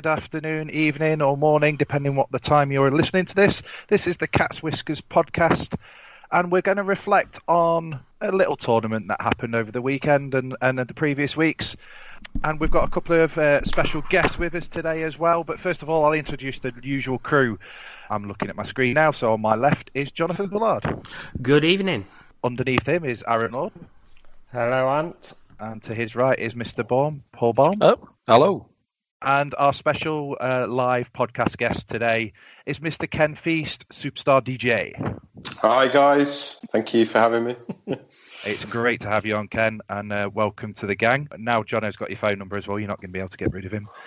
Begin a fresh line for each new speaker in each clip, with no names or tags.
good afternoon, evening or morning, depending what the time you're listening to this. This is the Cat's Whiskers podcast, and we're going to reflect on a little tournament that happened over the weekend and the previous weeks. And we've got a couple of special guests with us today as well. But first of all, I'll introduce the usual crew. I'm looking at my screen now, so on my left is Jonathan Bullard.
Good evening.
Underneath him is Aaron Lord.
Hello, Ant.
And to his right is Mr. Baum, Paul Baum.
Oh, hello.
And our special live podcast guest today is Mr. Ken Feast, Superstar DJ.
Hi, guys. Thank you for having me.
It's great to have you on, Ken, and welcome to the gang. Now Jono's got your phone number as well. You're not going to be able to get rid of him.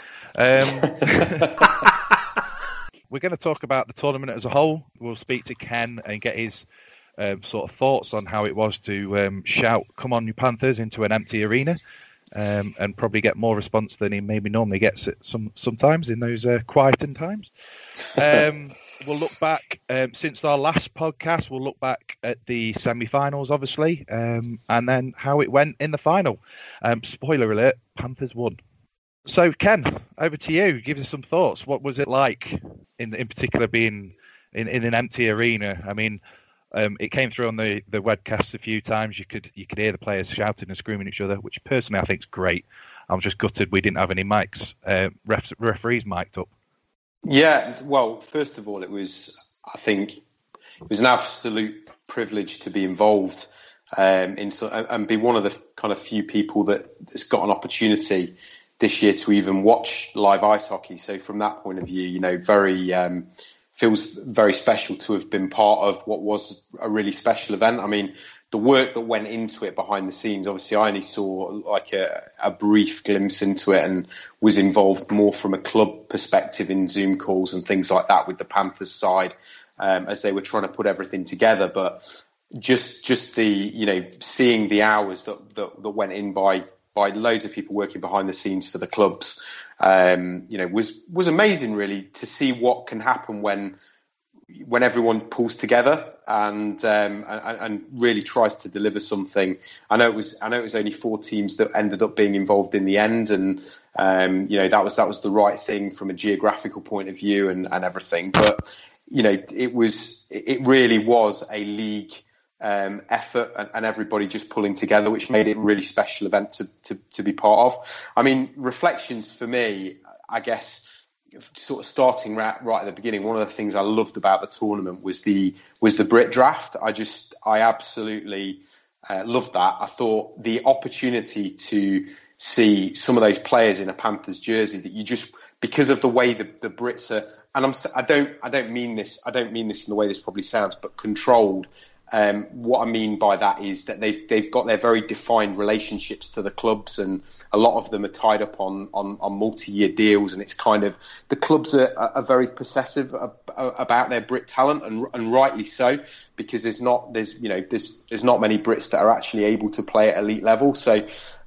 We're going to talk about the tournament as a whole. We'll speak to Ken and get his sort of thoughts on how it was to shout, "Come on, you Panthers," into an empty arena. And probably get more response than he maybe normally gets sometimes in those quietened times. We'll look back, since our last podcast, we'll look back at the semi-finals, obviously, and then how it went in the final. Spoiler alert, Panthers won. So, Ken, over to you. Give us some thoughts. What was it like, in particular, being in an empty arena? I mean, it came through on the webcast a few times. You could hear the players shouting and screaming at each other, which personally I think is great. I'm just gutted we didn't have any mics, referees mic'd up.
Yeah, well, first of all, I think it was an absolute privilege to be involved and be one of the kind of few people that's got an opportunity this year to even watch live ice hockey. So from that point of view, feels very special to have been part of what was a really special event. I mean, the work that went into it behind the scenes, obviously I only saw like a brief glimpse into it and was involved more from a club perspective in Zoom calls and things like that with the Panthers side as they were trying to put everything together. But just the, seeing the hours that went in by loads of people working behind the scenes for the clubs, was amazing, really, to see what can happen when everyone pulls together and really tries to deliver something. I know it was only 4 teams that ended up being involved in the end, and that was the right thing from a geographical point of view and everything. But it really was a league effort and everybody just pulling together, which made it a really special event to be part of. I mean, reflections for me, I guess, sort of starting right at the beginning, one of the things I loved about the tournament was the Brit draft. I absolutely loved that. I thought the opportunity to see some of those players in a Panthers jersey that you just, because of the way the Brits are, and I don't mean this in the way this probably sounds, but controlled. What I mean by that is that they've got their very defined relationships to the clubs, and a lot of them are tied up on multi-year deals, and it's kind of, the clubs are very possessive about their Brit talent, and rightly so, because there's not many Brits that are actually able to play at elite level. So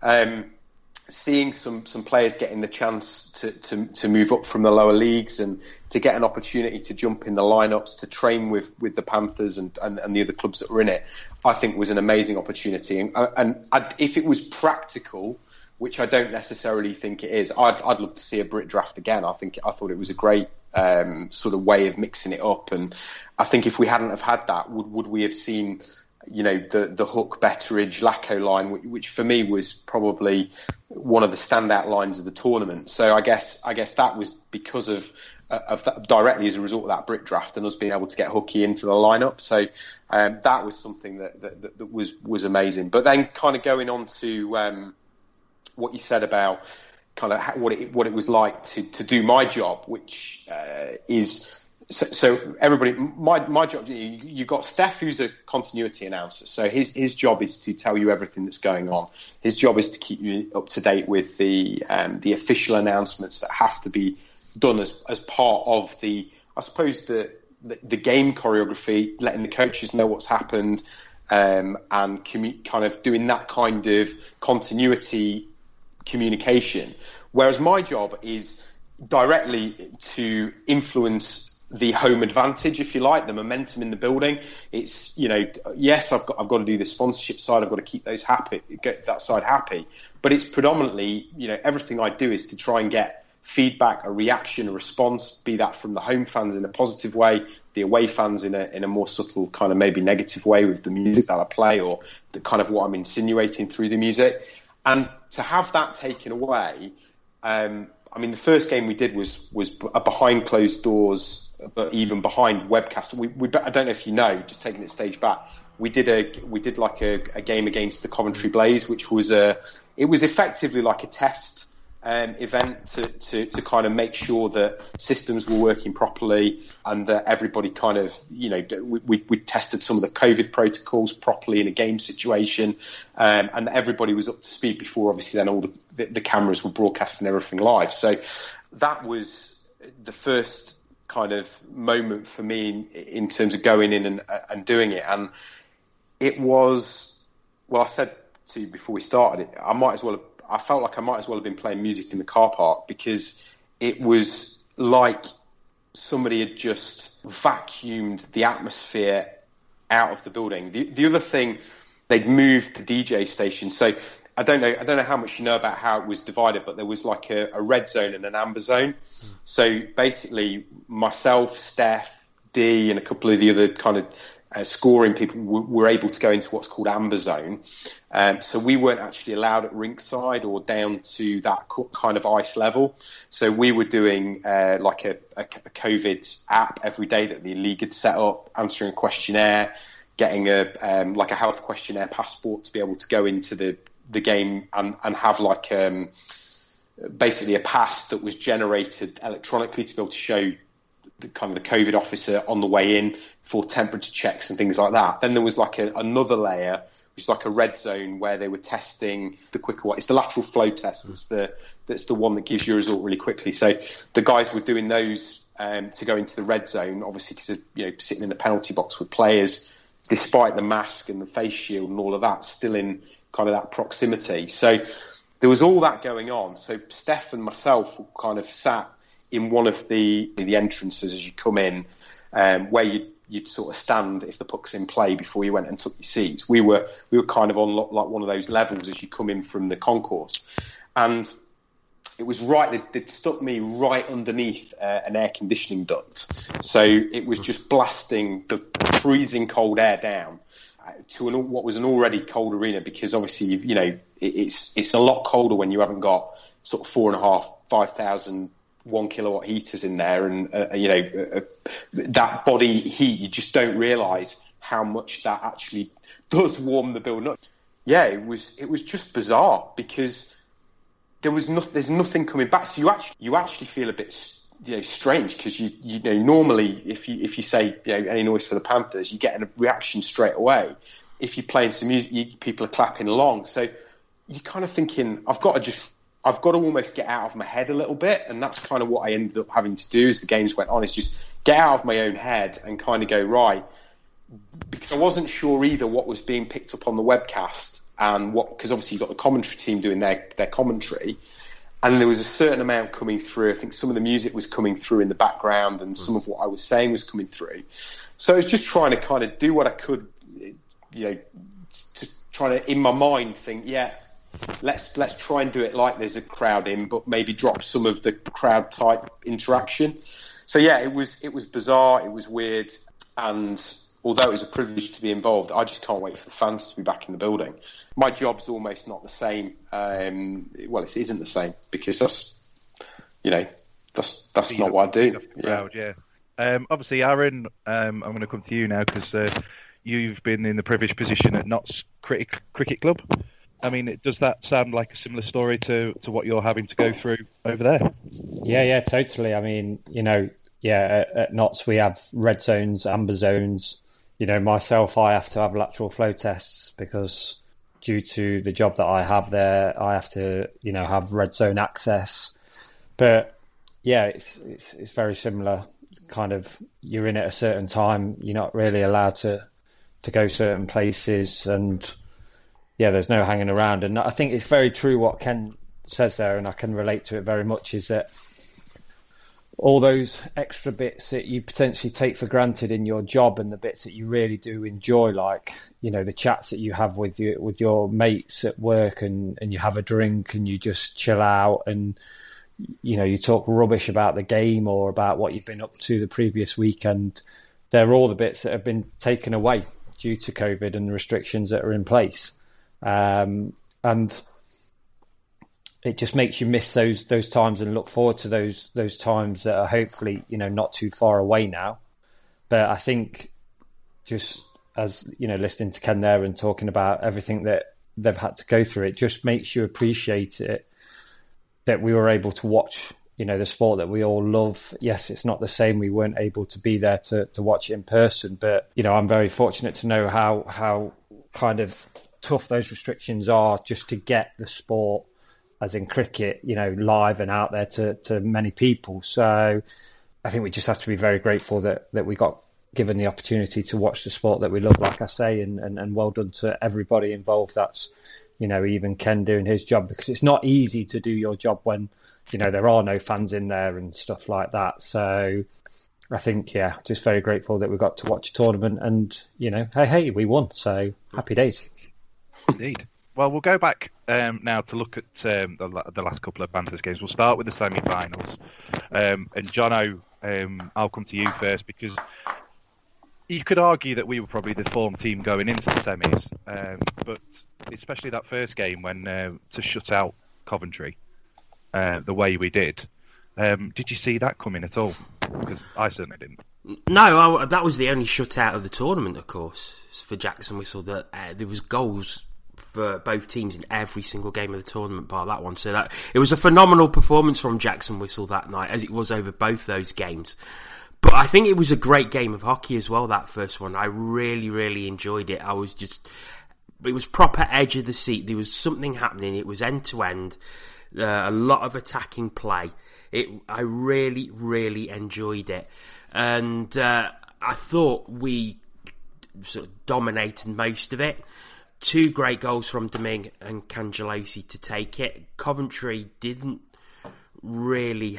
seeing some players getting the chance to move up from the lower leagues and to get an opportunity to jump in the lineups, to train with the Panthers and the other clubs that were in it, I think was an amazing opportunity. And if it was practical, which I don't necessarily think it is, I'd love to see a Brit draft again. I thought it was a great sort of way of mixing it up. And I think if we hadn't have had that, would we have seen the Hook, Betteridge, Lacko line, which for me was probably one of the standout lines of the tournament. So I guess that was because of that, directly as a result of that Brit draft and us being able to get Hookie into the lineup. So that was something that was amazing. But then kind of going on to what you said about kind of what it was like to do my job, which is. So everybody, my job, you've got Steph, who's a continuity announcer. So his job is to tell you everything that's going on. His job is to keep you up to date with the official announcements that have to be done as part of the game choreography, letting the coaches know what's happened, and kind of doing that kind of continuity communication. Whereas my job is directly to influence the home advantage, if you like, the momentum in the building. It's, yes, I've got to do the sponsorship side. I've got to keep those happy, get that side happy. But it's predominantly, everything I do is to try and get feedback, a reaction, a response, be that from the home fans in a positive way, the away fans in a more subtle kind of maybe negative way with the music that I play, or the kind of what I'm insinuating through the music. And to have that taken away, I mean, the first game we did was a behind closed doors, but even behind webcast. I don't know if you know, just taking it stage back, we did like a game against the Coventry Blaze, which was it was effectively like a test event to kind of make sure that systems were working properly, and that everybody kind of, we tested some of the COVID protocols properly in a game situation, and everybody was up to speed before obviously then all the cameras were broadcasting everything live. So that was the first kind of moment for me in terms of going in and doing it. And it was, well, I said to you before we started it, I felt like I might as well have been playing music in the car park, because it was like somebody had just vacuumed the atmosphere out of the building. The other thing, they'd moved the DJ station. So I don't know how much you know about how it was divided, but there was like a red zone and an amber zone. So basically myself, Steph, D, and a couple of the other kind of scoring people were able to go into what's called amber zone. So we weren't actually allowed at rinkside or down to that kind of ice level. So we were doing like a COVID app every day that the league had set up, answering a questionnaire, getting like a health questionnaire passport to be able to go into the game and have like basically a pass that was generated electronically to be able to show the kind of the COVID officer on the way in for temperature checks and things like that. Then there was like another layer, which is like a red zone, where they were testing the quicker one. It's the lateral flow test. That's the one that gives you a result really quickly. So the guys were doing those to go into the red zone, obviously, because sitting in the penalty box with players, despite the mask and the face shield and all of that, still in kind of that proximity. So there was all that going on. So Steph and myself were kind of sat in one of the entrances as you come in, where you'd sort of stand if the puck's in play before you went and took your seats. We were kind of on like one of those levels as you come in from the concourse, and it was right. They'd stuck me right underneath an air conditioning duct, so it was just blasting the freezing cold air down to what was an already cold arena, because obviously it's a lot colder when you haven't got sort of 4,500-5,000 1 kilowatt heaters in there, and that body heat, you just don't realize how much that actually does warm the building up. Yeah, it was just bizarre, because there's nothing coming back. So you actually feel a bit strange, because you normally if you say any noise for the Panthers, you get a reaction straight away. If you're playing some music, people are clapping along, so you're kind of thinking, I've got to almost get out of my head a little bit. And that's kind of what I ended up having to do as the games went on, is just get out of my own head and kind of go, right, because I wasn't sure either what was being picked up on the webcast and because obviously you've got the commentary team doing their commentary. And there was a certain amount coming through. I think some of the music was coming through in the background, and some of what I was saying was coming through. So I was just trying to kind of do what I could, to try to, in my mind, think, yeah, let's try and do it like there's a crowd in, but maybe drop some of the crowd type interaction. So yeah, it was bizarre, it was weird, and although it was a privilege to be involved, I just can't wait for the fans to be back in the building. My job's almost not the same. Well, it isn't the same, because that's not what I do.
Crowd, yeah. Obviously, Aaron, I'm going to come to you now, because you've been in the privileged position at Notts Cricket Club. I mean, does that sound like a similar story to what you're having to go through over there?
Yeah, totally. I mean, at Notts we have red zones, amber zones. Myself, I have to have lateral flow tests, because due to the job that I have there, I have to, have red zone access. But yeah, it's very similar. Kind of, you're in at a certain time, you're not really allowed to go certain places, and yeah, there's no hanging around. And I think it's very true what Ken says there, and I can relate to it very much, is that all those extra bits that you potentially take for granted in your job, and the bits that you really do enjoy, like, the chats that you have with your mates at work, and you have a drink and you just chill out, and you talk rubbish about the game or about what you've been up to the previous week, and they're all the bits that have been taken away due to COVID and the restrictions that are in place. And it just makes you miss those times and look forward to those times that are hopefully, not too far away now. But I think just as, listening to Ken there and talking about everything that they've had to go through, it just makes you appreciate it, that we were able to watch, the sport that we all love. Yes, it's not the same. We weren't able to be there to watch it in person, but, I'm very fortunate to know how kind of tough those restrictions are just to get the sport, as in cricket, live and out there to many people. So I think we just have to be very grateful that we got given the opportunity to watch the sport that we love, like I say, and well done to everybody involved. That's, even Ken doing his job, because it's not easy to do your job when, there are no fans in there and stuff like that. So I think, just very grateful that we got to watch a tournament and, hey, we won. So happy days.
Indeed. Well, we'll go back now to look at the last couple of Panthers games. We'll start with the semi-finals. And Jono, I'll come to you first, because you could argue that we were probably the form team going into the semis, but especially that first game when to shut out Coventry the way we did. Did you see that coming at all? Because I certainly didn't.
No, that was the only shutout of the tournament, of course, for Jackson Whistle. That there was goals for both teams in every single game of the tournament, bar that one. So that it was a phenomenal performance from Jackson Whistle that night, as it was over both those games. But I think it was a great game of hockey as well, that first one. I really, really enjoyed it. It was proper edge of the seat. There was something happening. It was end to end, a lot of attacking play. I really, really enjoyed it. And I thought we sort of dominated most of it. 2 great goals from Domingue and Cangelosi to take it. Coventry didn't really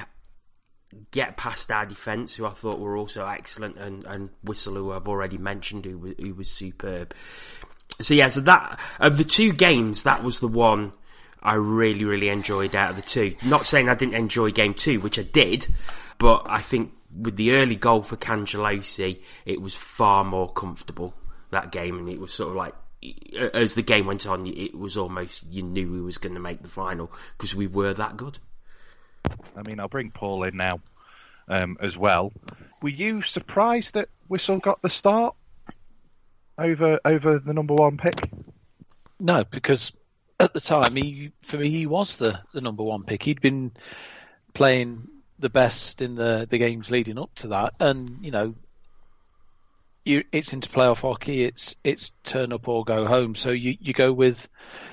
get past our defence, who I thought were also excellent, and Whistle, who I've already mentioned, who was superb. So that of the 2 games, that was the one I really, really enjoyed out of the 2. Not saying I didn't enjoy game 2, which I did, but I think with the early goal for Cangelosi, it was far more comfortable, that game, and it was sort of like, as the game went on, it was almost, you knew we was going to make the final because we were that good.
I mean, I'll bring Paul in now as well. Were you surprised that Whistle got the start over the number 1 pick?
No, because at the time, for me, he was the number 1 pick. He'd been playing the best in the games leading up to that, and it's into playoff hockey. It's turn up or go home. So you go with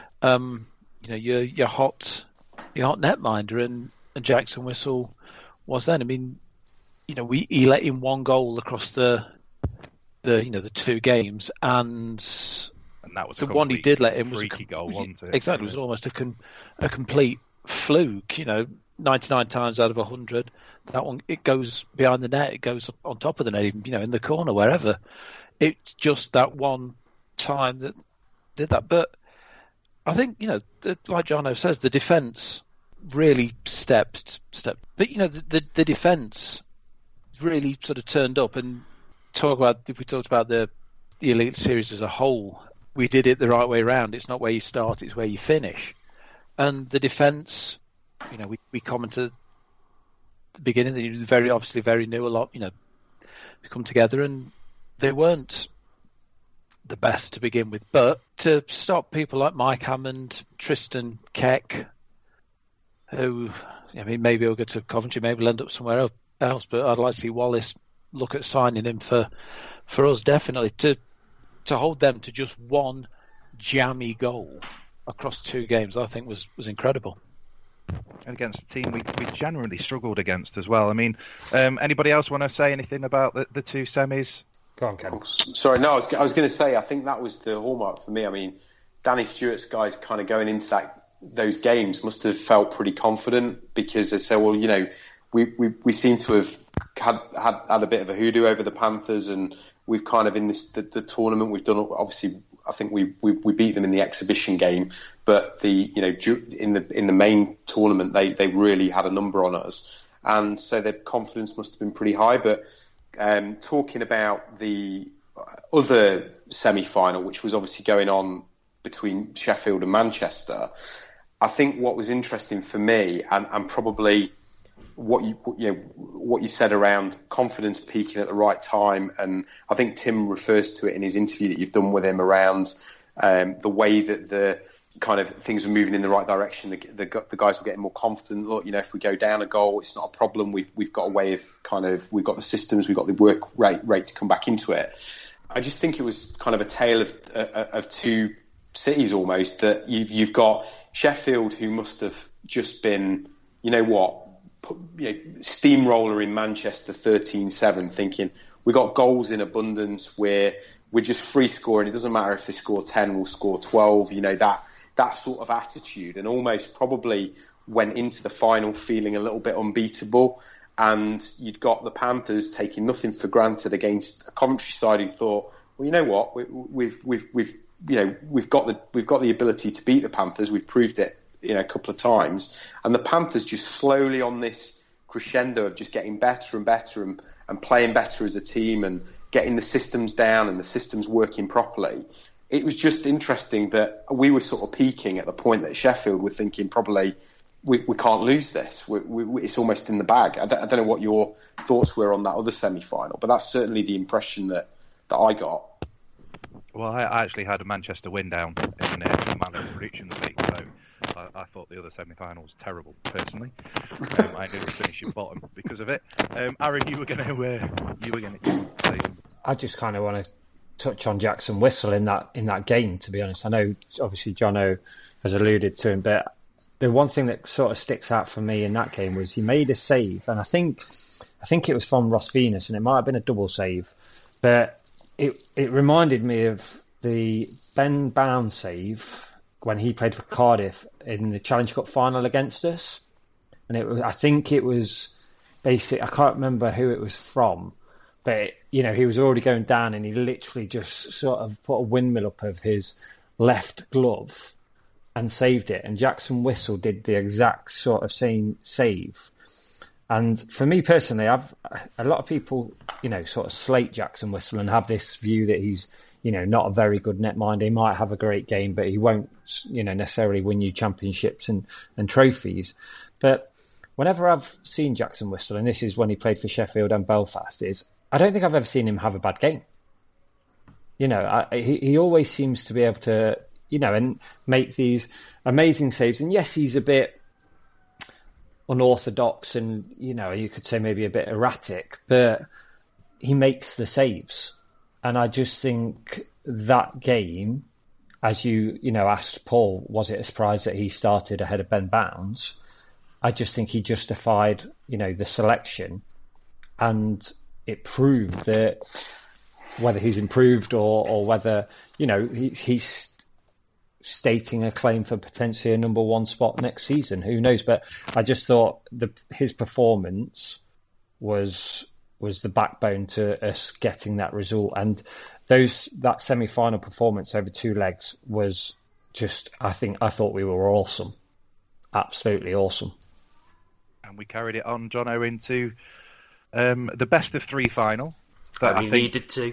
your hot netminder, and Jackson Whistle was then. I mean, he let in 1 goal across the 2 games, and
that was
the one he did let in was
a goal, wasn't it?
Exactly, it was almost a complete fluke. 99 times out of 100, that one, it goes behind the net, it goes on top of the net, even in the corner, wherever. It's just that one time that did that. But I think like Jono says, the defence really stepped. But the defence really sort of turned up. And if we talked about the Elite Series as a whole, we did it the right way around. It's not where you start, it's where you finish. And the defence, we commented at the beginning that he was very new, a lot, to come together, and they weren't the best to begin with. But to stop people like Mike Hammond, Tristan Keck, who, maybe he'll go to Coventry, maybe he'll end up somewhere else, but I'd like to see Wallace look at signing him for us, definitely. To hold them to just 1 jammy goal across 2 games, I think was incredible.
And against a team we generally struggled against as well. I mean, anybody else want to say anything about the 2 semis?
Go on, Ken.
Sorry, no, I was going to say, I think that was the hallmark for me. I mean, Danny Stewart's guys kind of going into those games must have felt pretty confident, because they say, well, we seem to have had a bit of a hoodoo over the Panthers, and we've kind of in the tournament we've done, obviously I think we beat them in the exhibition game, but in the main tournament they really had a number on us, and so their confidence must have been pretty high. But talking about the other semi-final, which was obviously going on between Sheffield and Manchester, I think what was interesting for me, and probably what you said around confidence peaking at the right time, and I think Tim refers to it in his interview that you've done with him around the way that the kind of things were moving in the right direction. The guys were getting more confident. Look, if we go down a goal, it's not a problem. We've got a way of we've got the systems, we've got the work rate to come back into it. I just think it was kind of a tale of two cities almost. That you've got Sheffield, who must have just been, steamroller in Manchester 13-7, thinking we got goals in abundance where we're just free scoring. It doesn't matter if they score 10, we'll score 12. That sort of attitude, and almost probably went into the final feeling a little bit unbeatable. And you'd got the Panthers taking nothing for granted against a Coventry side who thought, well, you know what, we've got the ability to beat the Panthers. We've proved it, a couple of times. And the Panthers just slowly on this crescendo of just getting better and better and playing better as a team and getting the systems down and the systems working properly. It was just interesting that we were sort of peaking at the point that Sheffield were thinking probably we can't lose this. It's almost in the bag. I don't know what your thoughts were on that other semi-final, but that's certainly the impression that I got.
Well, I actually had a Manchester win down in the manner of reaching the league, so I thought the other semi-final was terrible, personally. I ended up finishing bottom because of it. Aaron, you were going to say.
I just kind of want to touch on Jackson Whistle in that game, to be honest. I know, obviously, Jono has alluded to him, but the one thing that sort of sticks out for me in that game was he made a save, and I think it was from Ross Venus, and it might have been a double save, but it reminded me of the Ben Bound save when he played for Cardiff in the Challenge Cup final against us. And I think it was basic. I can't remember who it was from, but he was already going down and he literally just sort of put a windmill up of his left glove and saved it. And Jackson Whistle did the exact sort of same save. And for me personally, a lot of people, sort of slate Jackson Whistle and have this view that he's, not a very good netminder. He might have a great game, but he won't, necessarily win you championships and trophies. But whenever I've seen Jackson Whistle, and this is when he played for Sheffield and Belfast, I don't think I've ever seen him have a bad game. He always seems to be able to, and make these amazing saves. And yes, he's a bit unorthodox and, you could say maybe a bit erratic, but he makes the saves. And I just think that game, as you asked Paul, was it a surprise that he started ahead of Ben Bounds? I just think he justified, the selection, and it proved that whether he's improved or whether, he's stating a claim for potentially a number one spot next season. Who knows? But I just thought his performance was the backbone to us getting that result. And that semi-final performance over two legs was just, I thought we were awesome. Absolutely awesome.
And we carried it on, Jono, into the best of three final.
That we needed to.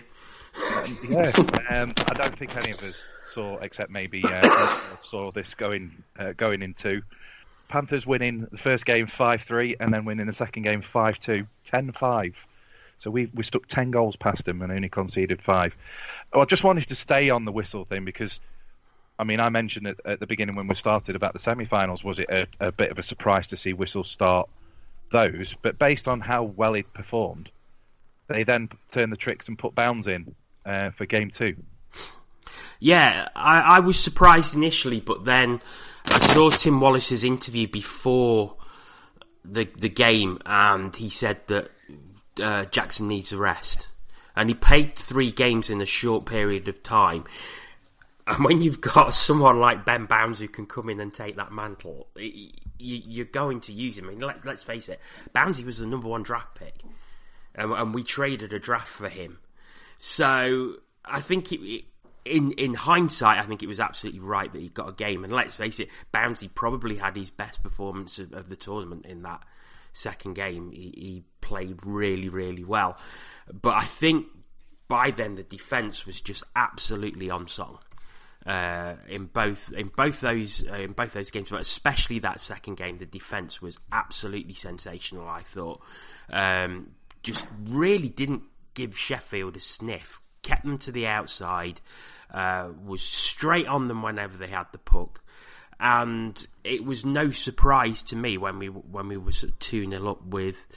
I don't think any of us saw, except maybe saw this going into Panthers winning the first game 5-3 and then winning the second game 5-2, 10-5. So we stuck 10 goals past them and only conceded 5. I just wanted to stay on the Whistle thing because, I mentioned it at the beginning when we started about the semi-finals. Was it a bit of a surprise to see Whistle start those? But based on how well he performed, they then turned the tricks and put Bounds in for game 2.
Yeah, I was surprised initially, but then I saw Tim Wallace's interview before the game, and he said that Jackson needs a rest. And he played 3 games in a short period of time. And when you've got someone like Ben Bounds who can come in and take that mantle, you're going to use him. Let's face it, Boundsy was the number 1 draft pick, and we traded a draft for him. So I think in hindsight, I think it was absolutely right that he got a game. And let's face it, Bounty probably had his best performance of the tournament in that second game. He played really, really well. But I think by then the defence was just absolutely on song. In both those games, but especially that second game, the defence was absolutely sensational. I thought, just really didn't give Sheffield a sniff. Kept them to the outside, was straight on them whenever they had the puck, and it was no surprise to me when we were sort of 2-0 up with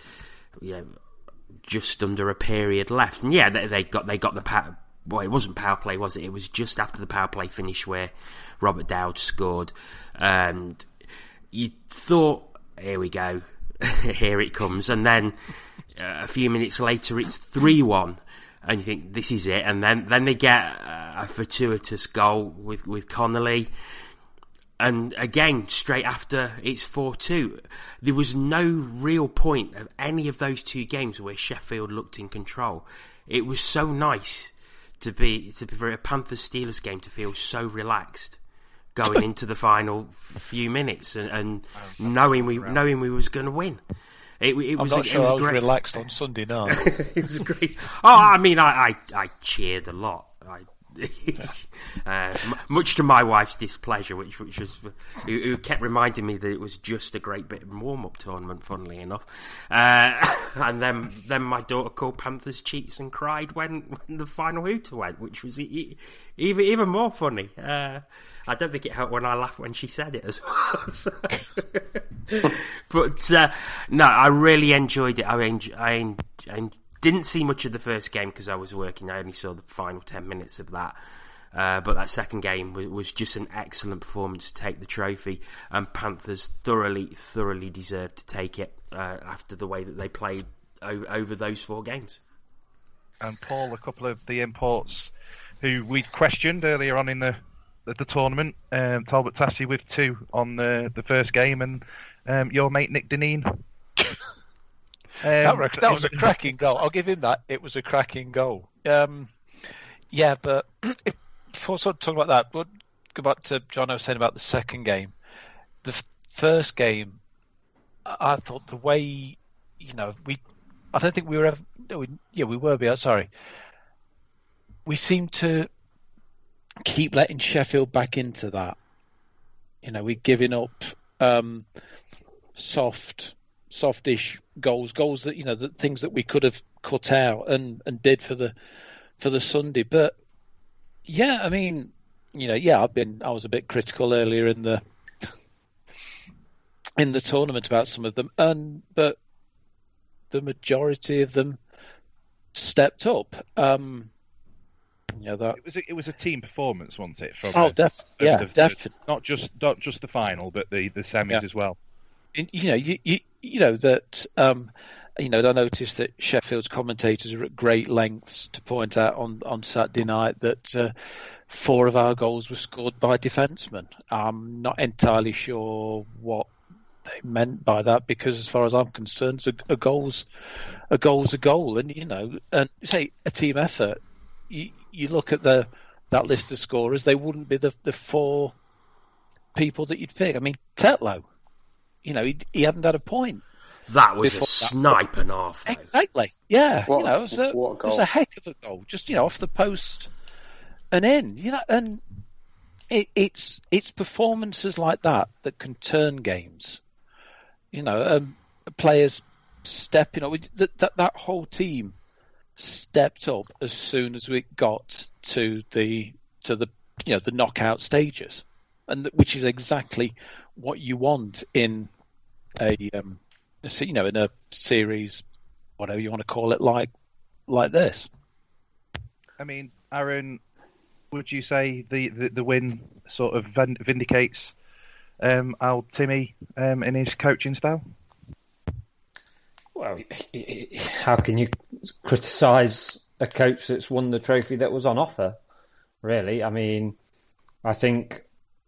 just under a period left. And they got the power. Well, it wasn't power play, was it? It was just after the power play finish where Robert Dowd scored, and you thought, here we go, here it comes, and then a few minutes later it's 3-1. And you think, this is it. And then they get a fortuitous goal with Connolly. And again, straight after, it's 4-2. There was no real point of any of those two games where Sheffield looked in control. It was so nice to be for a Panthers-Steelers game to feel so relaxed going into the final few minutes and knowing we was going to win. It
I'm
was,
not sure I was
great.
relaxed on Sunday night.
It was great. Oh, I mean, I cheered a lot. Much to my wife's displeasure, which was who kept reminding me that it was just a great bit of warm-up tournament, funnily enough. And then my daughter called Panthers cheats and cried when the final hooter went, which was even more funny. I don't think it helped when I laughed when she said it as well. But no, I really enjoyed it. I didn't see much of the first game because I was working. I only saw the final 10 minutes of that. But that second game was just an excellent performance to take the trophy. And Panthers thoroughly deserved to take it after the way that they played over those 4 games.
And Paul, a couple of the imports who we questioned earlier on in the tournament, Talbot Tassi with 2 on the first game, and your mate Nick Dineen.
That was a cracking goal. I'll give him that. It was a cracking goal. But before sort of talking about that, we'll go back to John. I was saying about the second game. The first game, I thought the way, I don't think we were ever. We were. Sorry. We seemed to keep letting Sheffield back into that. We're giving up softish goals that the things that we could have cut out and did for the Sunday. But I mean, I was a bit critical earlier in the tournament about some of them, but the majority of them stepped up. That
it was a team performance, wasn't it?
Definitely.
Not just the final, but the semis as well. I noticed that Sheffield's commentators are at great lengths to point out on Saturday night that 4 of our goals were scored by defensemen. I'm not entirely sure what they meant by that, because as far as I'm concerned, a goal's a goal, and say a team effort. You look at that list of scorers; they wouldn't be the 4 people that you'd pick. I mean, Tetlow, he hadn't had a point.
That was a snipe and half. Though.
Exactly. Yeah. It was a heck of a goal. Just off the post and in. And it's performances like that can turn games. Players stepping up. That whole team stepped up as soon as we got to the knockout stages, and which is exactly what you want in in a series, whatever you want to call it, like this.
I mean, Aaron, would you say the win sort of vindicates Al Timmy in his coaching style?
Well, how can you criticise a coach that's won the trophy that was on offer? Really, I mean, I think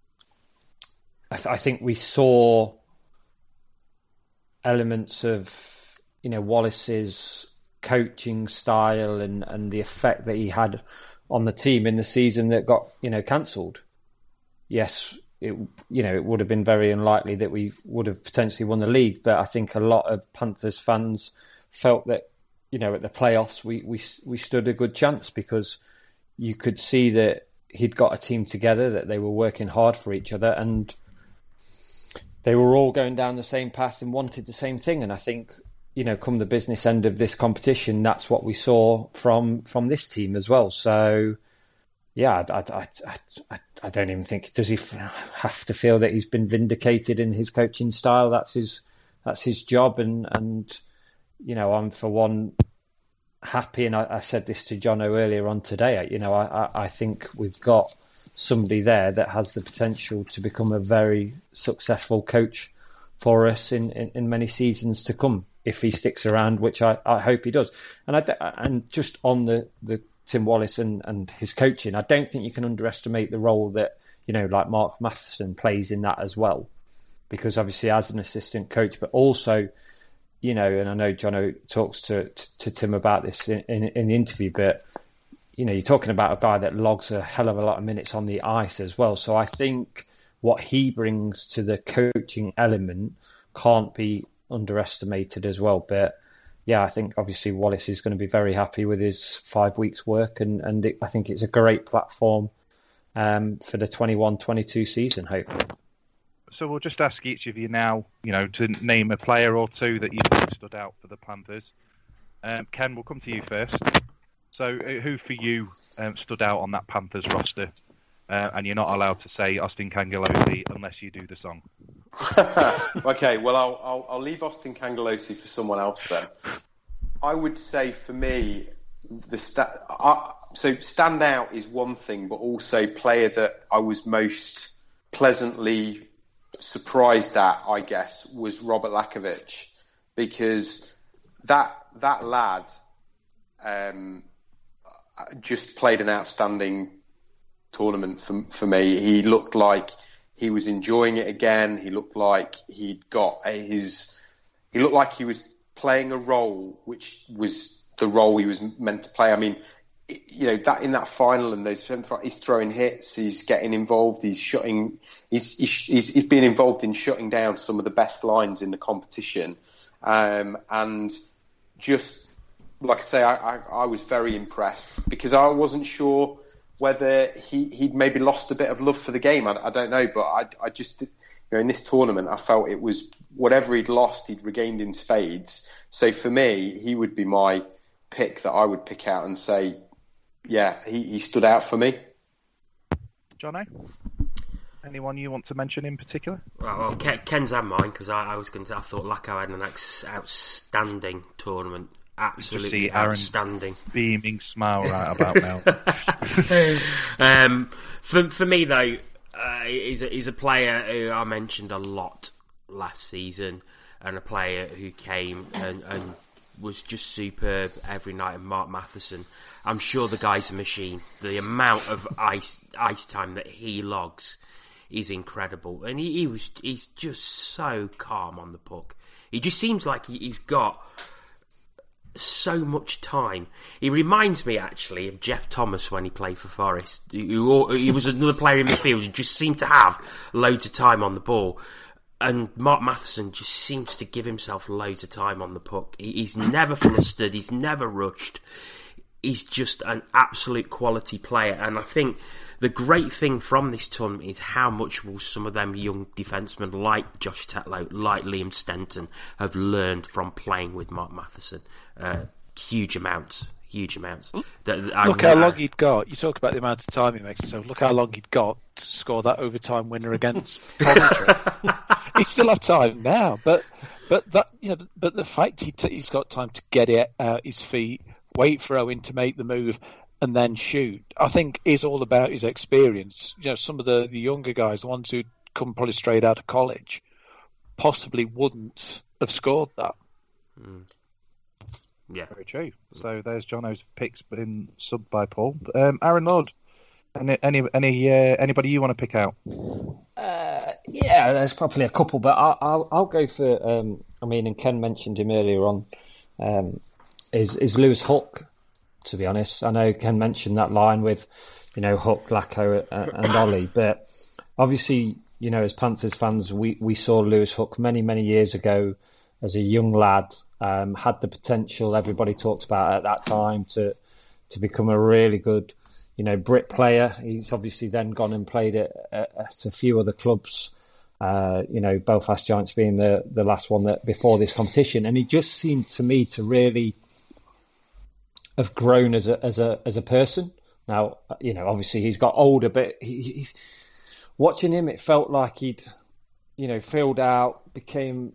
we saw elements of Wallace's coaching style and the effect that he had on the team in the season that got cancelled. Yes, it would have been very unlikely that we would have potentially won the league, but I think a lot of Panthers fans felt that at the playoffs we stood a good chance, because you could see that he'd got a team together, that they were working hard for each other, and they were all going down the same path and wanted the same thing. And I think, come the business end of this competition, that's what we saw from this team as well. So, yeah, I don't even think, does he have to feel that he's been vindicated in his coaching style? That's his job, and I'm for one happy, and I said this to Jono earlier on today. I think we've got somebody there that has the potential to become a very successful coach for us in many seasons to come, if he sticks around, which I hope he does. And just on the Tim Wallace and his coaching, I don't think you can underestimate the role that like Mark Matheson plays in that as well, because obviously as an assistant coach, but also and I know Jono talks to Tim about this in the interview, but you're talking about a guy that logs a hell of a lot of minutes on the ice as well. So I think what he brings to the coaching element can't be underestimated as well. But yeah, I think obviously Wallace is going to be very happy with his 5 weeks work, and I think it's a great platform for the 21-22 season, hopefully.
So we'll just ask each of you now, to name a player or two that you think stood out for the Panthers. Ken, we'll come to you first. So who for you stood out on that Panthers roster? And you're not allowed to say Austin Kangallosi unless you do the song.
Okay, well, I'll leave Austin Kangallosi for someone else then. I would say for me, so stand out is one thing, but also player that I was most pleasantly surprised at, I guess, was Robert Lakovic, because that lad just played an outstanding tournament for me. He looked like he was enjoying it again. He looked like he looked like he was playing a role which was the role he was meant to play. I mean, that in that final and those, he's throwing hits, he's getting involved, he's being involved in shutting down some of the best lines in the competition, and just like I say, I was very impressed, because I wasn't sure whether he'd maybe lost a bit of love for the game. I don't know, but I just, in this tournament, I felt it was whatever he'd lost, he'd regained in spades. So for me, he would be my pick that I would pick out and say, yeah, he stood out for me.
Jono, anyone you want to mention in particular?
Well, Ken's had mine, because I thought Lacko had an outstanding tournament. Absolutely outstanding.
Beaming smile right about now.
For me though, he's a player who I mentioned a lot last season, and a player who came and was just superb every night. And Mark Matheson, I'm sure the guy's a machine. The amount of ice time that he logs is incredible, and he's just so calm on the puck. He just seems like he's got so much time. He reminds me actually of Jeff Thomas when he played for Forest. He was another player in midfield who just seemed to have loads of time on the ball. And Mark Matheson just seems to give himself loads of time on the puck. He's never flustered. He's never rushed. He's just an absolute quality player. And I think the great thing from this tournament is how much will some of them young defensemen like Josh Tetlow, like Liam Stenton, have learned from playing with Mark Matheson. Huge amounts.
Look how long he'd got. You talk about the amount of time he makes. So look how long he'd got to score that overtime winner against Coventry. He still has time now, but the fact he's got time to get it out his feet, wait for Owen to make the move, and then shoot, I think is all about his experience. Some of the younger guys, the ones who come probably straight out of college, possibly wouldn't have scored that.
Mm. Yeah,
very true. So there's Jono's picks, but in sub by Paul. Aaron Lord, anybody you want to pick out?
Yeah, there's probably a couple, but I'll go for. And Ken mentioned him earlier on. is Lewis Hook. To be honest, I know Ken mentioned that line with, Hook, Lacko, and Ollie, but obviously, as Panthers fans, we saw Lewis Hook many, many years ago as a young lad, had the potential everybody talked about at that time to become a really good, Brit player. He's obviously then gone and played at a few other clubs, Belfast Giants being the last one that before this competition, and he just seemed to me to really have grown as a person. Now, obviously he's got older, but he watching him, it felt like he'd, filled out, became,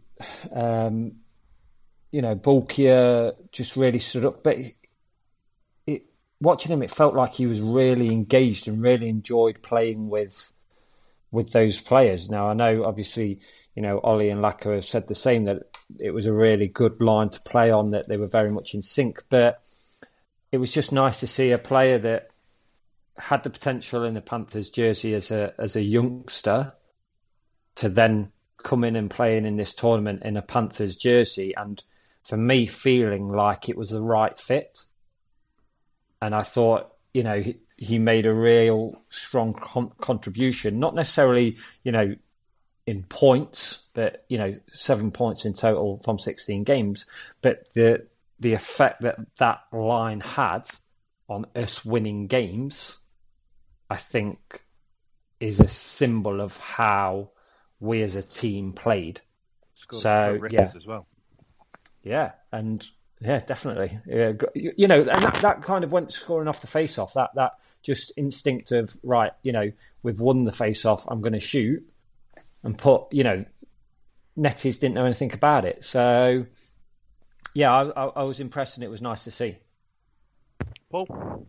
bulkier, just really stood up. But watching him, it felt like he was really engaged and really enjoyed playing with those players. Now, I know, obviously, Ollie and Lacko have said the same, that it was a really good line to play on, that they were very much in sync. But it was just nice to see a player that had the potential in the Panthers jersey as a youngster to then come in and playing in this tournament in a Panthers jersey, and for me feeling like it was the right fit. And I thought, he made a real strong contribution, not necessarily, in points, but 7 points in total from 16 games, but the effect that line had on us winning games, I think, is a symbol of how we as a team played. So
as well.
Yeah, and yeah, definitely. Yeah, and that kind of went scoring off the face-off. That just instinctive, right? We've won the face-off. I'm going to shoot and put. Netties didn't know anything about it, so yeah, I was impressed, and it was nice to see.
Paul?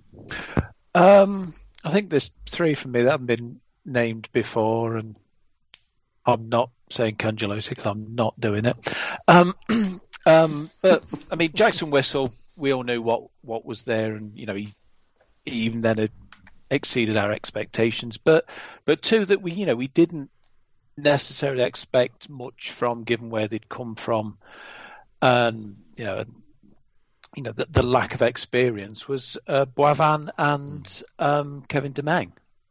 I think there's three for me that haven't been named before, and I'm not saying Cangelosi because I'm not doing it. But I mean, Jackson Whistle, we all knew what was there, and he even then had exceeded our expectations. But two that we didn't necessarily expect much from, given where they'd come from, and the lack of experience was Boivin and Kevin Demeng.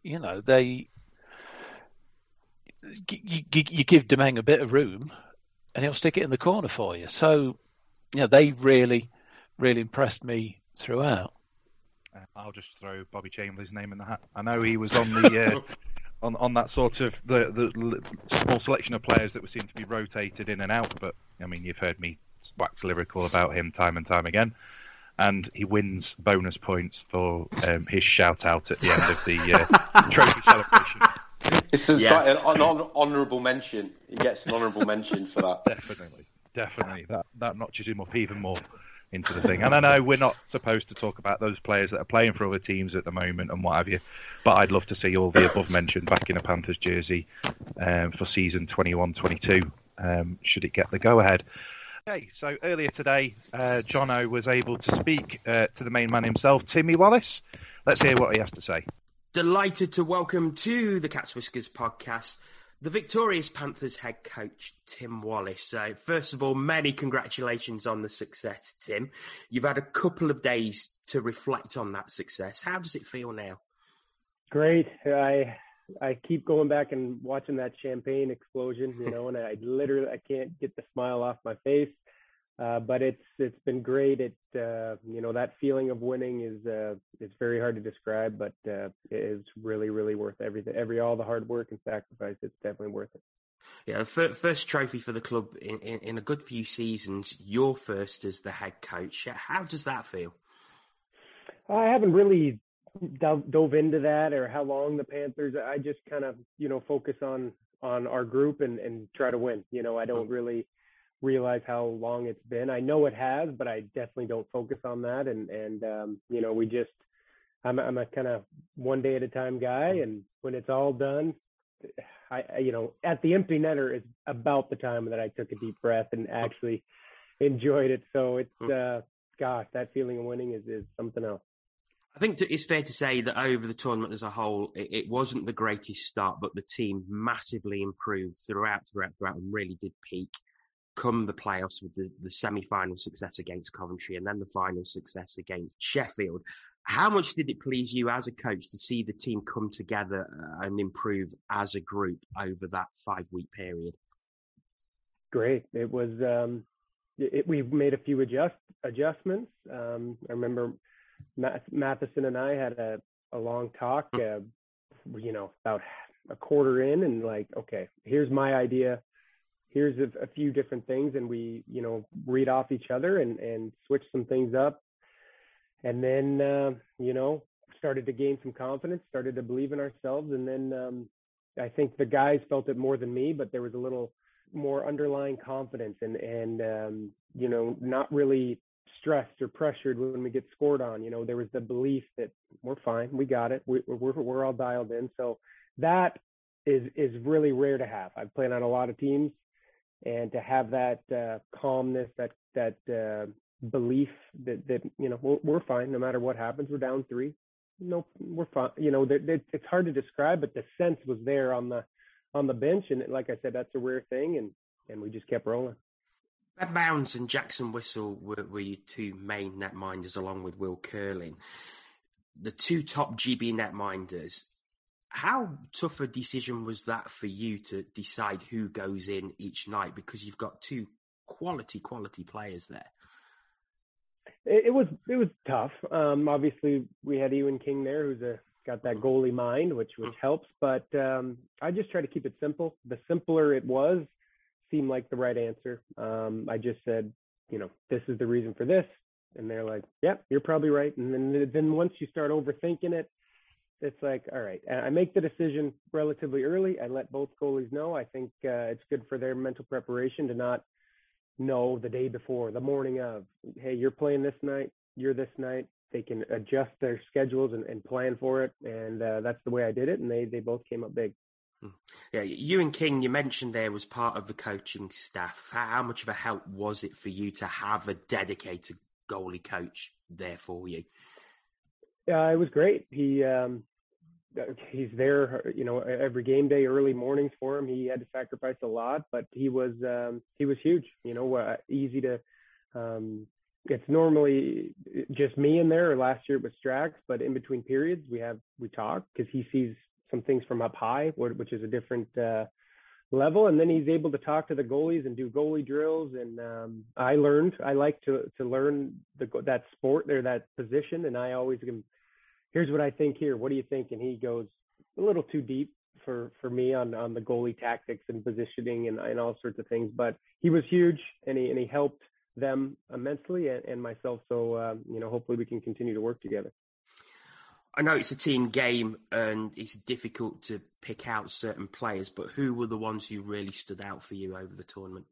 You give Demeng a bit of room, and he'll stick it in the corner for you. So, they really, really impressed me throughout.
I'll just throw Bobby Chambers' name in the hat. I know he was on the on that sort of the small selection of players that seem to be rotated in and out. But I mean, you've heard me wax lyrical about him time and time again, and he wins bonus points for his shout out at the end of the trophy celebration.
This is like an honourable mention. He gets an honourable mention for that.
Definitely. That notches him up even more into the thing. And I know we're not supposed to talk about those players that are playing for other teams at the moment and what have you, but I'd love to see all the above mentioned back in a Panthers jersey for season 21-22, should it get the go-ahead. Okay, so earlier today, Jono was able to speak to the main man himself, Timmy Wallace. Let's hear what he has to say.
Delighted to welcome to the Cat's Whiskers podcast the victorious Panthers head coach, Tim Wallace. So, first of all, many congratulations on the success, Tim. You've had a couple of days to reflect on that success. How does it feel now?
Great. I keep going back and watching that champagne explosion, and I can't get the smile off my face. But it's been great. That feeling of winning is very hard to describe, but it is really, really worth everything. All the hard work and sacrifice. It's definitely worth it.
Yeah, the first trophy for the club in a good few seasons. Your first as the head coach. How does that feel?
I haven't really dove into that or how long the Panthers. I just kind of focus on our group and try to win. I don't really realize how long it's been. I know it has, but I definitely don't focus on that. And I'm a kind of one day at a time guy. And when it's all done, I at the empty netter is about the time that I took a deep breath and actually enjoyed it. So it's, that feeling of winning is something else.
I think it's fair to say that over the tournament as a whole, it wasn't the greatest start, but the team massively improved throughout and really did peak. come the playoffs with the semi-final success against Coventry and then the final success against Sheffield. How much did it please you as a coach to see the team come together and improve as a group over that 5-week period?
Great. It was, we made a few adjustments. I remember Matheson and I had a long talk, about a quarter in, and like, okay, here's my idea. Here's a few different things, and we, read off each other and switch some things up. And then, started to gain some confidence, started to believe in ourselves. And then I think the guys felt it more than me, but there was a little more underlying confidence and not really stressed or pressured when we get scored on. There was the belief that we're fine, we got it, we're all dialed in. So that is really rare to have. I've played on a lot of teams, and to have that calmness, that belief that we're fine no matter what happens. We're down 3. No, we're fine. It's hard to describe, but the sense was there on the bench, and like I said, that's a rare thing, and we just kept rolling.
Ben Bounds and Jackson Whistle were your 2 main netminders, along with Will Curling. The 2 top GB netminders. How tough a decision was that for you to decide who goes in each night? Because you've got 2 quality players there.
It was tough. Obviously, we had Ewan King there, who's got that goalie mind, which helps. But I just try to keep it simple. The simpler it was, seemed like the right answer. I just said, this is the reason for this, and they're like, "Yep, you're probably right." And then once you start overthinking it, it's like, all right. I make the decision relatively early. I let both goalies know. I think it's good for their mental preparation to not know the day before, the morning of, hey, you're playing this night, you're this night. They can adjust their schedules and plan for it. And that's the way I did it. And they both came up big.
Yeah, Ewan King, you mentioned there, was part of the coaching staff. How much of a help was it for you to have a dedicated goalie coach there for you?
It was great. He's there, every game day, early mornings for him. He had to sacrifice a lot, but he was huge. Easy to. It's normally just me in there. Or last year it was Strax, but in between periods we talk because he sees some things from up high, which is a different level, and then he's able to talk to the goalies and do goalie drills. And I like to learn that sport or that position, and I always give him, here's what I think here. What do you think? And he goes a little too deep for me on the goalie tactics and positioning and all sorts of things. But he was huge, and he helped them immensely and myself. So, hopefully we can continue to work together.
I know it's a team game and it's difficult to pick out certain players, but who were the ones who really stood out for you over the tournament?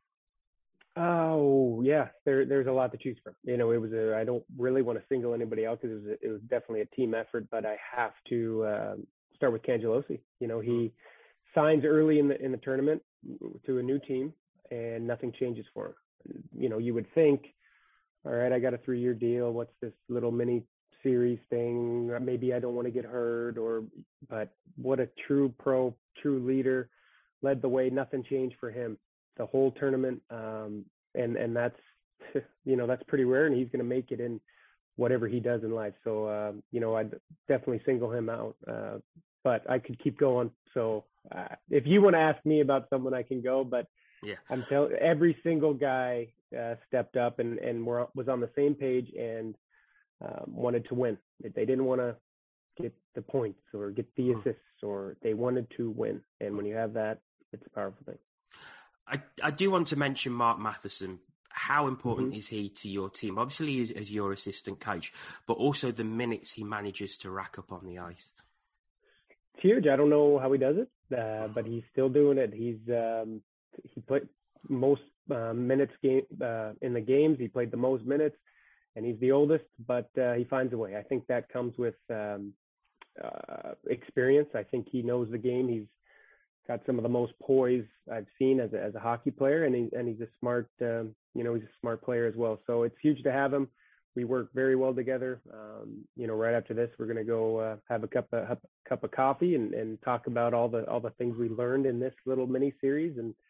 Oh yeah, there's a lot to choose from. It was I don't really want to single anybody out because it was definitely a team effort, but I have to start with Cangelosi. He signs early in the tournament to a new team, and nothing changes for him. You would think, all right, I got a 3-year deal. What's this little mini series thing? Maybe I don't want to get hurt, but what a true pro, true leader, led the way. Nothing changed for him the whole tournament. And that's, that's pretty rare, and he's going to make it in whatever he does in life. So, I'd definitely single him out, but I could keep going. So if you want to ask me about someone, I can go, but yeah, I'm telling every single guy stepped up and was on the same page and wanted to win. They didn't want to get the points or get the assists, or they wanted to win. And when you have that, it's a powerful thing.
I do want to mention Mark Matheson. How important is he to your team? Obviously, as your assistant coach, but also the minutes he manages to rack up on the ice.
It's huge. I don't know how he does it, but he's still doing it. He played most minutes in the games. He played the most minutes, and he's the oldest, but he finds a way. I think that comes with experience. I think he knows the game. He's got some of the most poise I've seen as a hockey player, and he's a smart, he's a smart player as well. So it's huge to have him. We work very well together. Right after this, we're going to go have a cup of coffee and talk about all the things we learned in this little mini series. And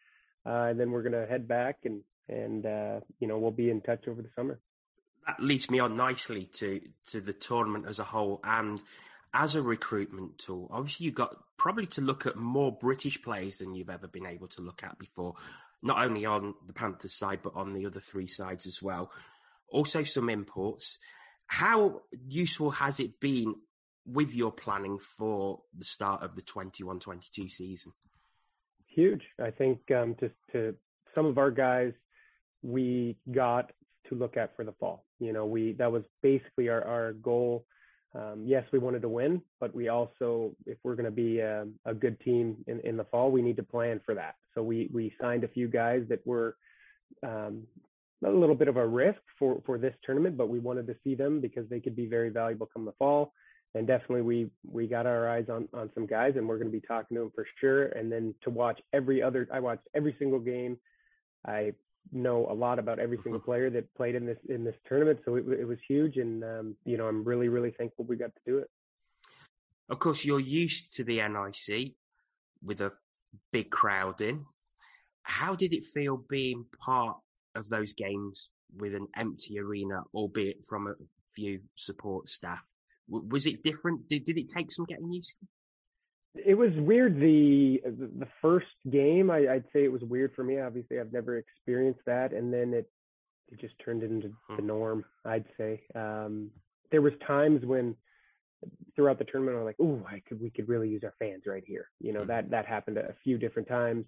and then we're going to head back and we'll be in touch over the summer.
That leads me on nicely to the tournament as a whole and as a recruitment tool. Obviously, you've got probably to look at more British players than you've ever been able to look at before, not only on the Panthers side, but on the other three sides as well. Also, some imports. How useful has it been with your planning for the start of the 21-22 season?
Huge. I think to some of our guys, we got to look at for the fall. That was basically our goal. Yes, we wanted to win, but we also, if we're going to be a good team in the fall, we need to plan for that. So we signed a few guys that were a little bit of a risk for this tournament, but we wanted to see them because they could be very valuable come the fall. And definitely we got our eyes on some guys, and we're going to be talking to them for sure. And then to watch I watched every single game. I know a lot about every single player that played in this tournament, so it was huge, and I'm really, really thankful we got to do it.
Of course, you're used to the NIC with a big crowd in. How did it feel being part of those games with an empty arena, albeit from a few support staff? Was it different? Did it take some getting used to?
It was weird. The first game, I'd say it was weird for me. Obviously, I've never experienced that, and then it just turned into the norm, I'd say. There was times when throughout the tournament, I was like, we could really use our fans right here. That happened a few different times.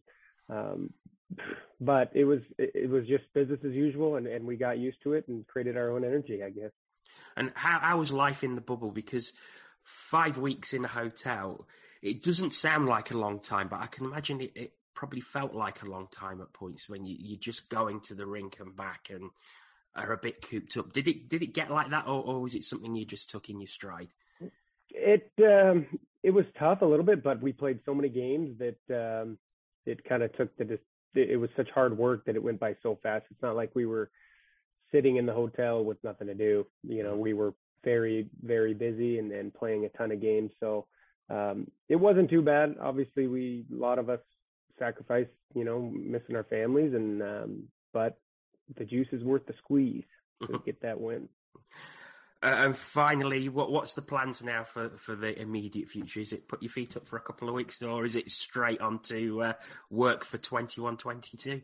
But it was just business as usual, and we got used to it and created our own energy, I guess.
And how was life in the bubble? Because 5 weeks in a hotel, it doesn't sound like a long time, but I can imagine it probably felt like a long time at points when you're just going to the rink and back and are a bit cooped up. Did it get like that, or was it something you just took in your stride?
It was tough a little bit, but we played so many games that it kind of took it was such hard work that it went by so fast. It's not like we were sitting in the hotel with nothing to do. We were very, very busy and playing a ton of games. So it wasn't too bad. Obviously, a lot of us sacrificed, missing our families, but the juice is worth the squeeze to get that win.
And finally, what's the plans now for the immediate future? Is it put your feet up for a couple of weeks, or is it straight on to work for 21-22?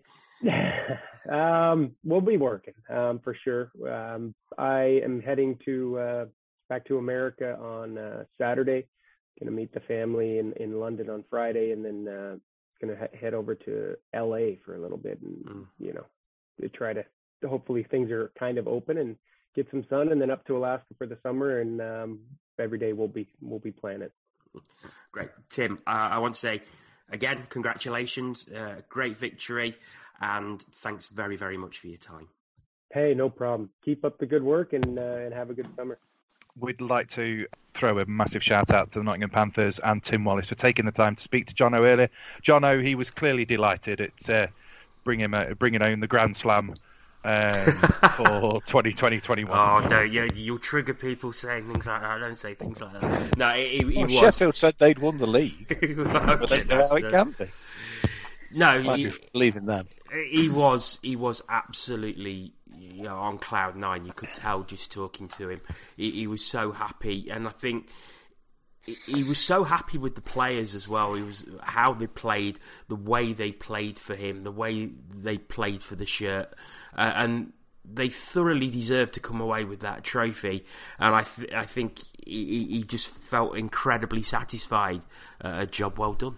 We'll be working for sure. I am heading back to America on Saturday. Going to meet the family in London on Friday, and then going to head over to LA for a little bit, and to try to hopefully things are kind of open and get some sun, and then up to Alaska for the summer, and every day we'll be planning.
Great, Tim. I want to say again, congratulations, great victory, and thanks very, very much for your time.
Hey, no problem. Keep up the good work, and have a good summer.
We'd like to throw a massive shout out to the Nottingham Panthers and Tim Wallace for taking the time to speak to Jono earlier. Jono, he was clearly delighted at bringing home the Grand Slam for 2020-21.
Oh no, you'll trigger people saying things like that. I don't say things like that. No, he was.
Sheffield said they'd won the league. But they know how it can be.
No,
I believe in them.
He was absolutely on cloud nine. You could tell just talking to him. He was so happy, and I think he was so happy with the players as well. He was how they played, the way they played for him, the way they played for the shirt, and they thoroughly deserved to come away with that trophy. And I think he just felt incredibly satisfied. A job well done.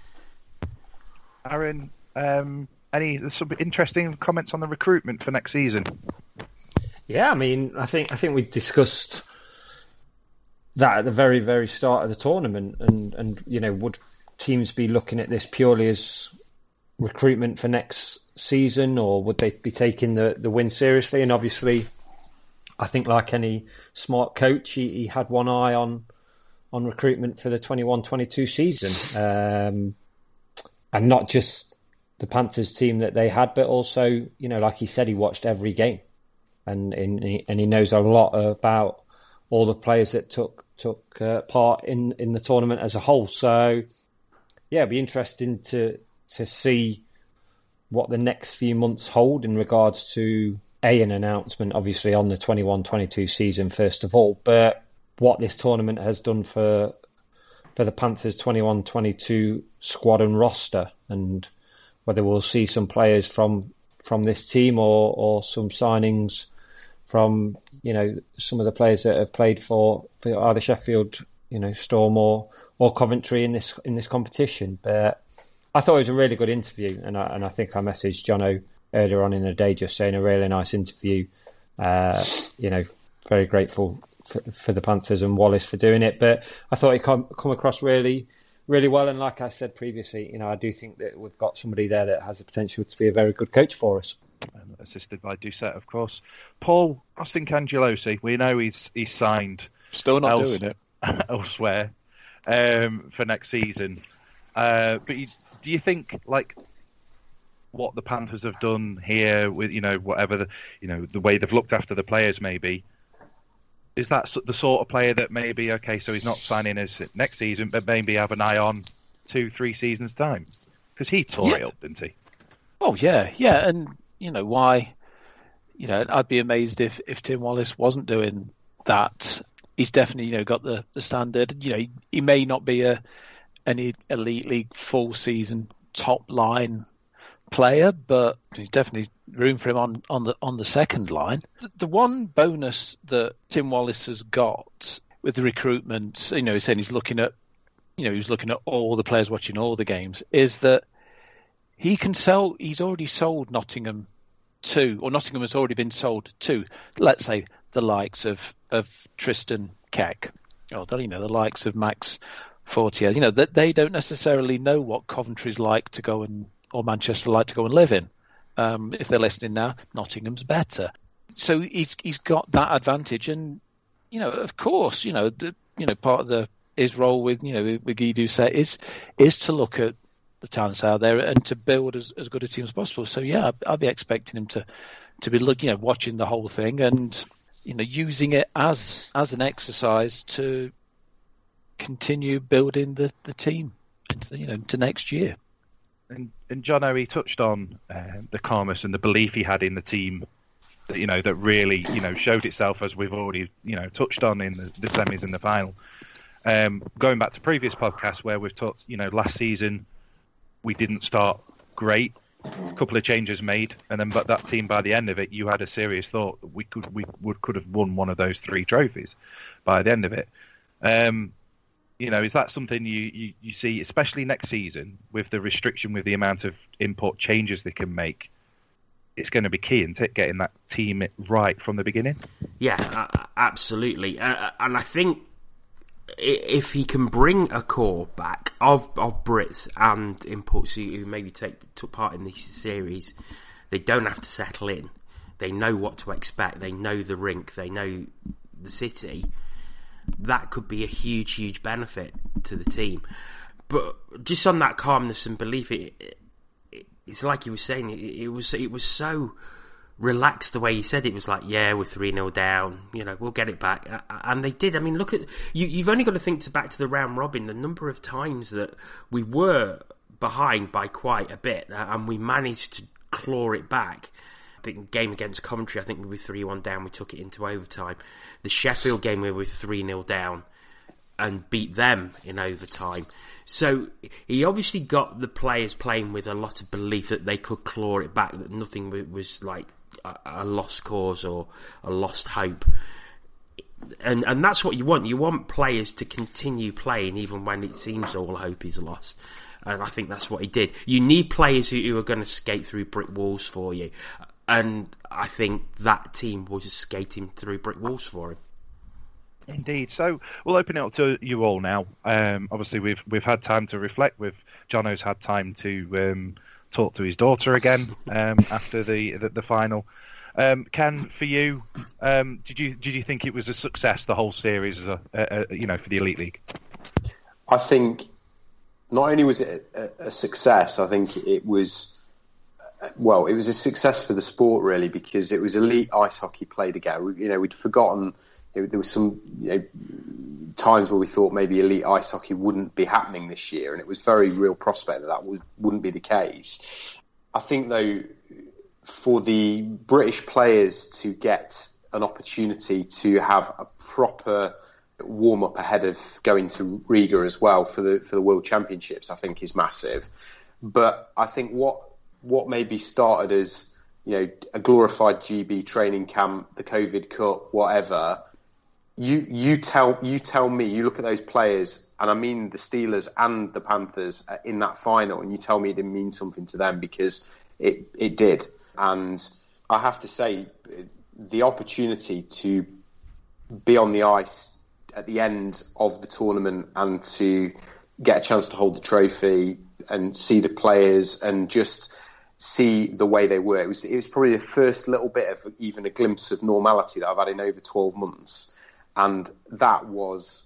Aaron, any some interesting comments on the recruitment for next season?
Yeah, I mean, I think we discussed that at the very, very start of the tournament, and would teams be looking at this purely as recruitment for next season, or would they be taking the win seriously? And obviously, I think like any smart coach, he had one eye on recruitment for the 21-22 season, and not just the Panthers team that they had, but also, like he said, he watched every game, and he knows a lot about all the players that took part in the tournament as a whole. So, yeah, it'd be interesting to see what the next few months hold in regards to an announcement, obviously, on the 21-22 season, first of all, but what this tournament has done for the Panthers 21-22 squad and roster, and whether we'll see some players from this team or some signings from, some of the players that have played for either Sheffield, Storm or Coventry in this competition. But I thought it was a really good interview, and I think I messaged Jono earlier on in the day just saying a really nice interview. Very grateful for the Panthers and Wallace for doing it. But I thought he come across really, really well. And like I said previously, I do think that we've got somebody there that has the potential to be a very good coach for us.
Assisted by Doucette, of course. Paul, Austin Cangelosi, we know he's signed.
Still not doing it.
Elsewhere for next season. But do you think, what the Panthers have done here with, whatever the way they've looked after the players maybe, is that the sort of player that maybe, okay, so he's not signing us next season, but maybe have an eye on 2-3 seasons' time? Because he tore it up, didn't he?
Oh, yeah. And, why? I'd be amazed if Tim Wallace wasn't doing that. He's definitely, got the standard. He may not be an elite league full season top line player, but there's definitely room for him on the second line. The one bonus that Tim Wallace has got with the recruitment, he's saying he's looking at all the players watching all the games, is that he can sell. He's already sold Nottingham to, or Nottingham has already been sold to, let's say, the likes of Tristan Keck, or the likes of Max Fortier. That they don't necessarily know what Coventry's like to go or Manchester like to go and live in. If they're listening now, Nottingham's better. So he's got that advantage, and of course, part of his role with Guy Doucette is to look at the talents out there and to build as good a team as possible. So yeah, I'll be expecting him to be looking, watching the whole thing and using it as an exercise to continue building the team into next year.
And Jono, he touched on the calmness and the belief he had in the team that that really showed itself, as we've already touched on in the semis and the final. Going back to previous podcasts where we've talked, last season we didn't start great, a couple of changes made, and then but that team by the end of it, you had a serious thought that we could have won one of those 3 trophies by the end of it. Is that something you see, especially next season, with the restriction, with the amount of import changes they can make? It's going to be key, isn't it, getting that team right from the beginning?
Yeah, absolutely. And I think if he can bring a core back of Brits and imports who maybe took part in this series, they don't have to settle in. They know what to expect. They know the rink. They know the city. That could be a huge, huge benefit to the team. But just on that calmness and belief, it's like you were saying, it was so relaxed the way he said it. Was like, yeah, we're 3-0 down, we'll get it back. And they did. I mean, look at, you've only got to think back to the round robin, the number of times that we were behind by quite a bit, and we managed to claw it back. I think the game against Coventry, I think we were 3-1 down, we took it into overtime. The Sheffield game, we were 3-0 down and beat them in overtime. So he obviously got the players playing with a lot of belief that they could claw it back, that nothing was like a lost cause or a lost hope. And that's what you want. You want players to continue playing even when it seems all hope is lost. And I think that's what he did. You need players who are going to skate through brick walls for you. And I think that team was just skating through brick walls for him.
Indeed. So we'll open it up to you all now. Obviously, we've had time to reflect. Jono's had time to talk to his daughter again after the final. Ken, for you, did you think it was a success, the whole series, for the Elite League?
I think not only was it a success, I think it was. Well, it was a success for the sport, really, because it was elite ice hockey played again. We'd forgotten. There was some times where we thought maybe elite ice hockey wouldn't be happening this year, and it was very real prospect that wouldn't be the case. I think though, for the British players to get an opportunity to have a proper warm up ahead of going to Riga as well for the World Championships, I think is massive. But I think what maybe started as, you know, a glorified GB training camp, the COVID Cup, whatever. You tell me. You look at those players, and I mean the Steelers and the Panthers in that final, and you tell me it didn't mean something to them, because it did. And I have to say, the opportunity to be on the ice at the end of the tournament and to get a chance to hold the trophy and see the players and just see the way they were. It was probably the first little bit of even a glimpse of normality that I've had in over 12 months. And that was,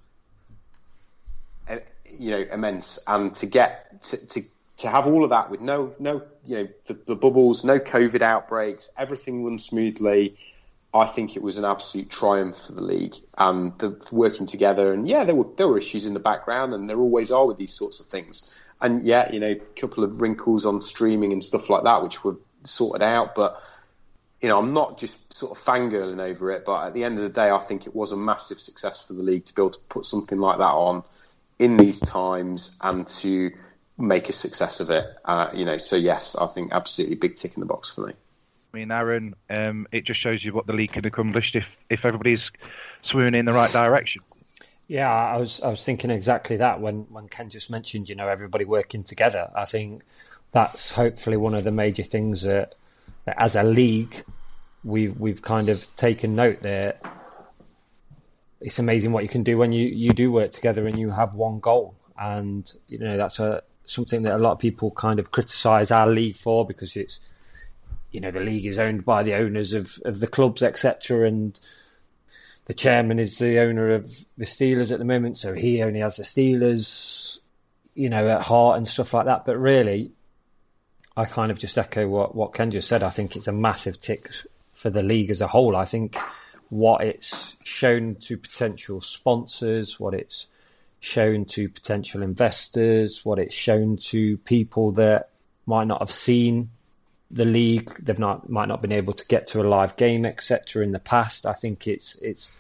you know, immense. And to get to have all of that with no, you know, the bubbles, no COVID outbreaks, everything run smoothly. I think it was an absolute triumph for the league and the working together. And yeah, there were issues in the background, and there always are with these sorts of things. And yeah, you know, a couple of wrinkles on streaming and stuff like that, which were sorted out. But, you know, I'm not just sort of fangirling over it. But at the end of the day, I think it was a massive success for the league to be able to put something like that on in these times and to make a success of it. You know, so yes, I think absolutely big tick in the box for me.
I mean, Aaron, it just shows you what the league can accomplish if everybody's swimming in the right direction.
Yeah, I was thinking exactly that when Ken just mentioned, you know, everybody working together. I think that's hopefully one of the major things that as a league we've kind of taken note that it's amazing what you can do when you do work together and you have one goal. And, you know, that's something that a lot of people kind of criticise our league for, because it's, you know, the league is owned by the owners of the clubs, etc. And the chairman is the owner of the Steelers at the moment, so he only has the Steelers, you know, at heart and stuff like that. But really, I kind of just echo what Ken just said. I think it's a massive tick for the league as a whole. I think what it's shown to potential sponsors, what it's shown to potential investors, what it's shown to people that might not have seen the league, might not been able to get to a live game, etc. in the past. I think it's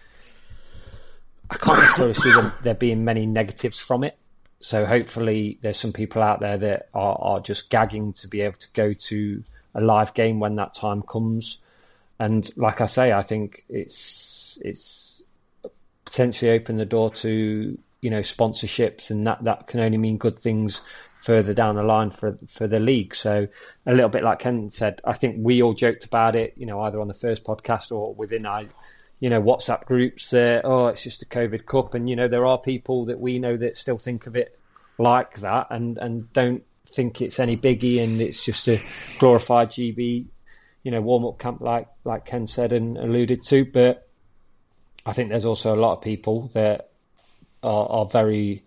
I can't necessarily see there being many negatives from it. So hopefully there's some people out there that are just gagging to be able to go to a live game when that time comes. And like I say, I think it's potentially opened the door to, you know, sponsorships, and that can only mean good things further down the line for the league. So a little bit like Ken said, I think we all joked about it, you know, either on the first podcast or within our, you know, WhatsApp groups that, oh, it's just a COVID Cup. And, you know, there are people that we know that still think of it like that and don't think it's any biggie, and it's just a glorified GB, you know, warm-up camp like Ken said and alluded to. But I think there's also a lot of people that are very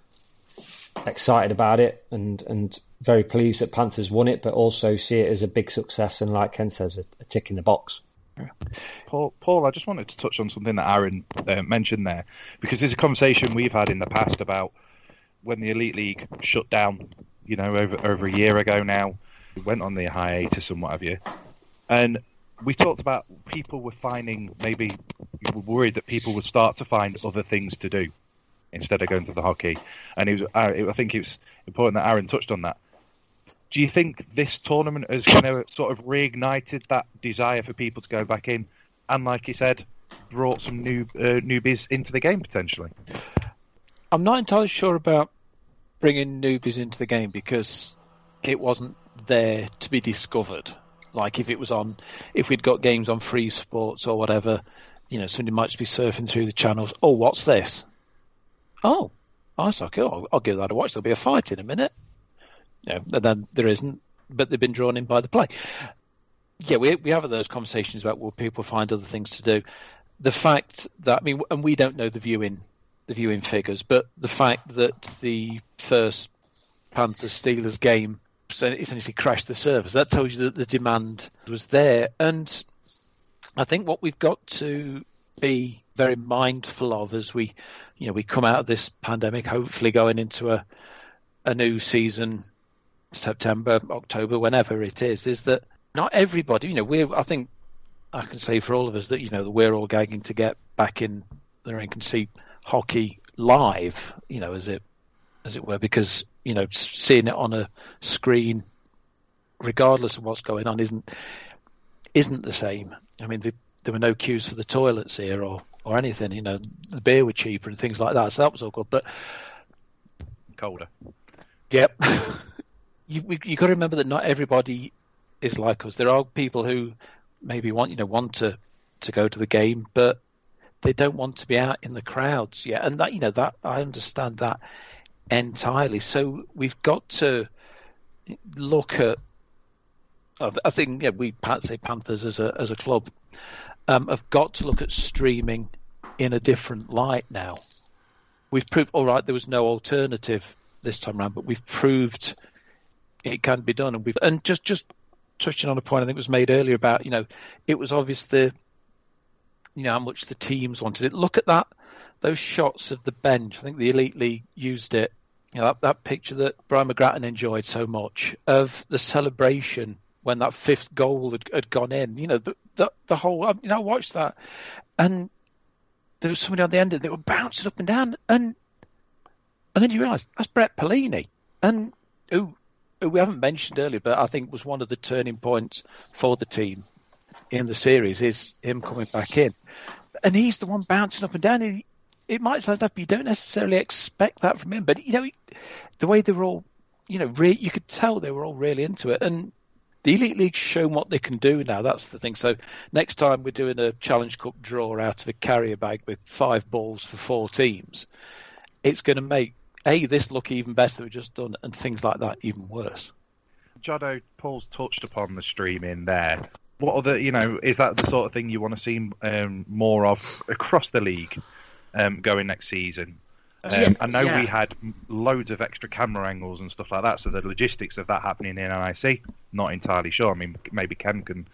excited about it and very pleased that Panthers won it, but also see it as a big success and, like Ken says, a tick in the box.
Paul, I just wanted to touch on something that Aaron mentioned there, because there's a conversation we've had in the past about when the Elite League shut down, you know, over a year ago now. We went on the hiatus and what have you. And we talked about people were finding, maybe we were worried that people would start to find other things to do instead of going to the hockey. And I think it was important that Aaron touched on that. Do you think this tournament has kind of sort of reignited that desire for people to go back in, and, like you said, brought some newbies into the game potentially?
I'm not entirely sure about bringing newbies into the game, because it wasn't there to be discovered. Like if we'd got games on Free Sports or whatever, you know, somebody might just be surfing through the channels. Oh, what's this? Oh, ice hockey. Oh, I'll give that a watch. There'll be a fight in a minute. You know, and then there isn't, but they've been drawn in by the play. Yeah, we have those conversations about will people find other things to do. The fact that, I mean, and we don't know the viewing figures, but the fact that the first Panthers-Steelers game essentially crashed the servers, that tells you that the demand was there. And I think what we've got to be very mindful of as we come out of this pandemic, hopefully going into a new season September, October, whenever it is that not everybody, I think I can say for all of us that, that we're all gagging to get back in the rink and see hockey live, as it were, because, seeing it on a screen, regardless of what's going on, isn't the same. I mean, there were no queues for the toilets here or anything, the beer were cheaper and things like that, so that was all good, but
colder.
Yep. you got to remember that not everybody is like us. There are people who maybe want to go to the game, but they don't want to be out in the crowds yet. And that, that I understand that entirely. So we've got to look at, I think, we say Panthers as a club have got to look at streaming in a different light now. We've proved, all right, there was no alternative this time around, but we've proved it can be done. And just touching on a point I think was made earlier about, it was obvious how much the teams wanted it. Look at those shots of the bench. I think the Elite League used it. That picture that Brian McGrattan enjoyed so much of the celebration when that fifth goal had gone in. The whole. I watched that, and there was somebody on the end, and they were bouncing up and down, and then you realise that's Brett Pelini, and who we haven't mentioned earlier, but I think was one of the turning points for the team in the series is him coming back in, and he's the one bouncing up and down. It might sound like you don't necessarily expect that from him, but the way they were all, you could tell they were all really into it, and the Elite League's shown what they can do now. That's the thing. So next time we're doing a Challenge Cup draw out of a carrier bag with 5 balls for 4 teams, it's going to make this look even better than we've just done, and things like that even worse.
Jono, Paul's touched upon the streaming there. What other, is that the sort of thing you want to see more of across the league going next season? I know we had loads of extra camera angles and stuff like that, so the logistics of that happening in NIC, not entirely sure. I mean, maybe Ken can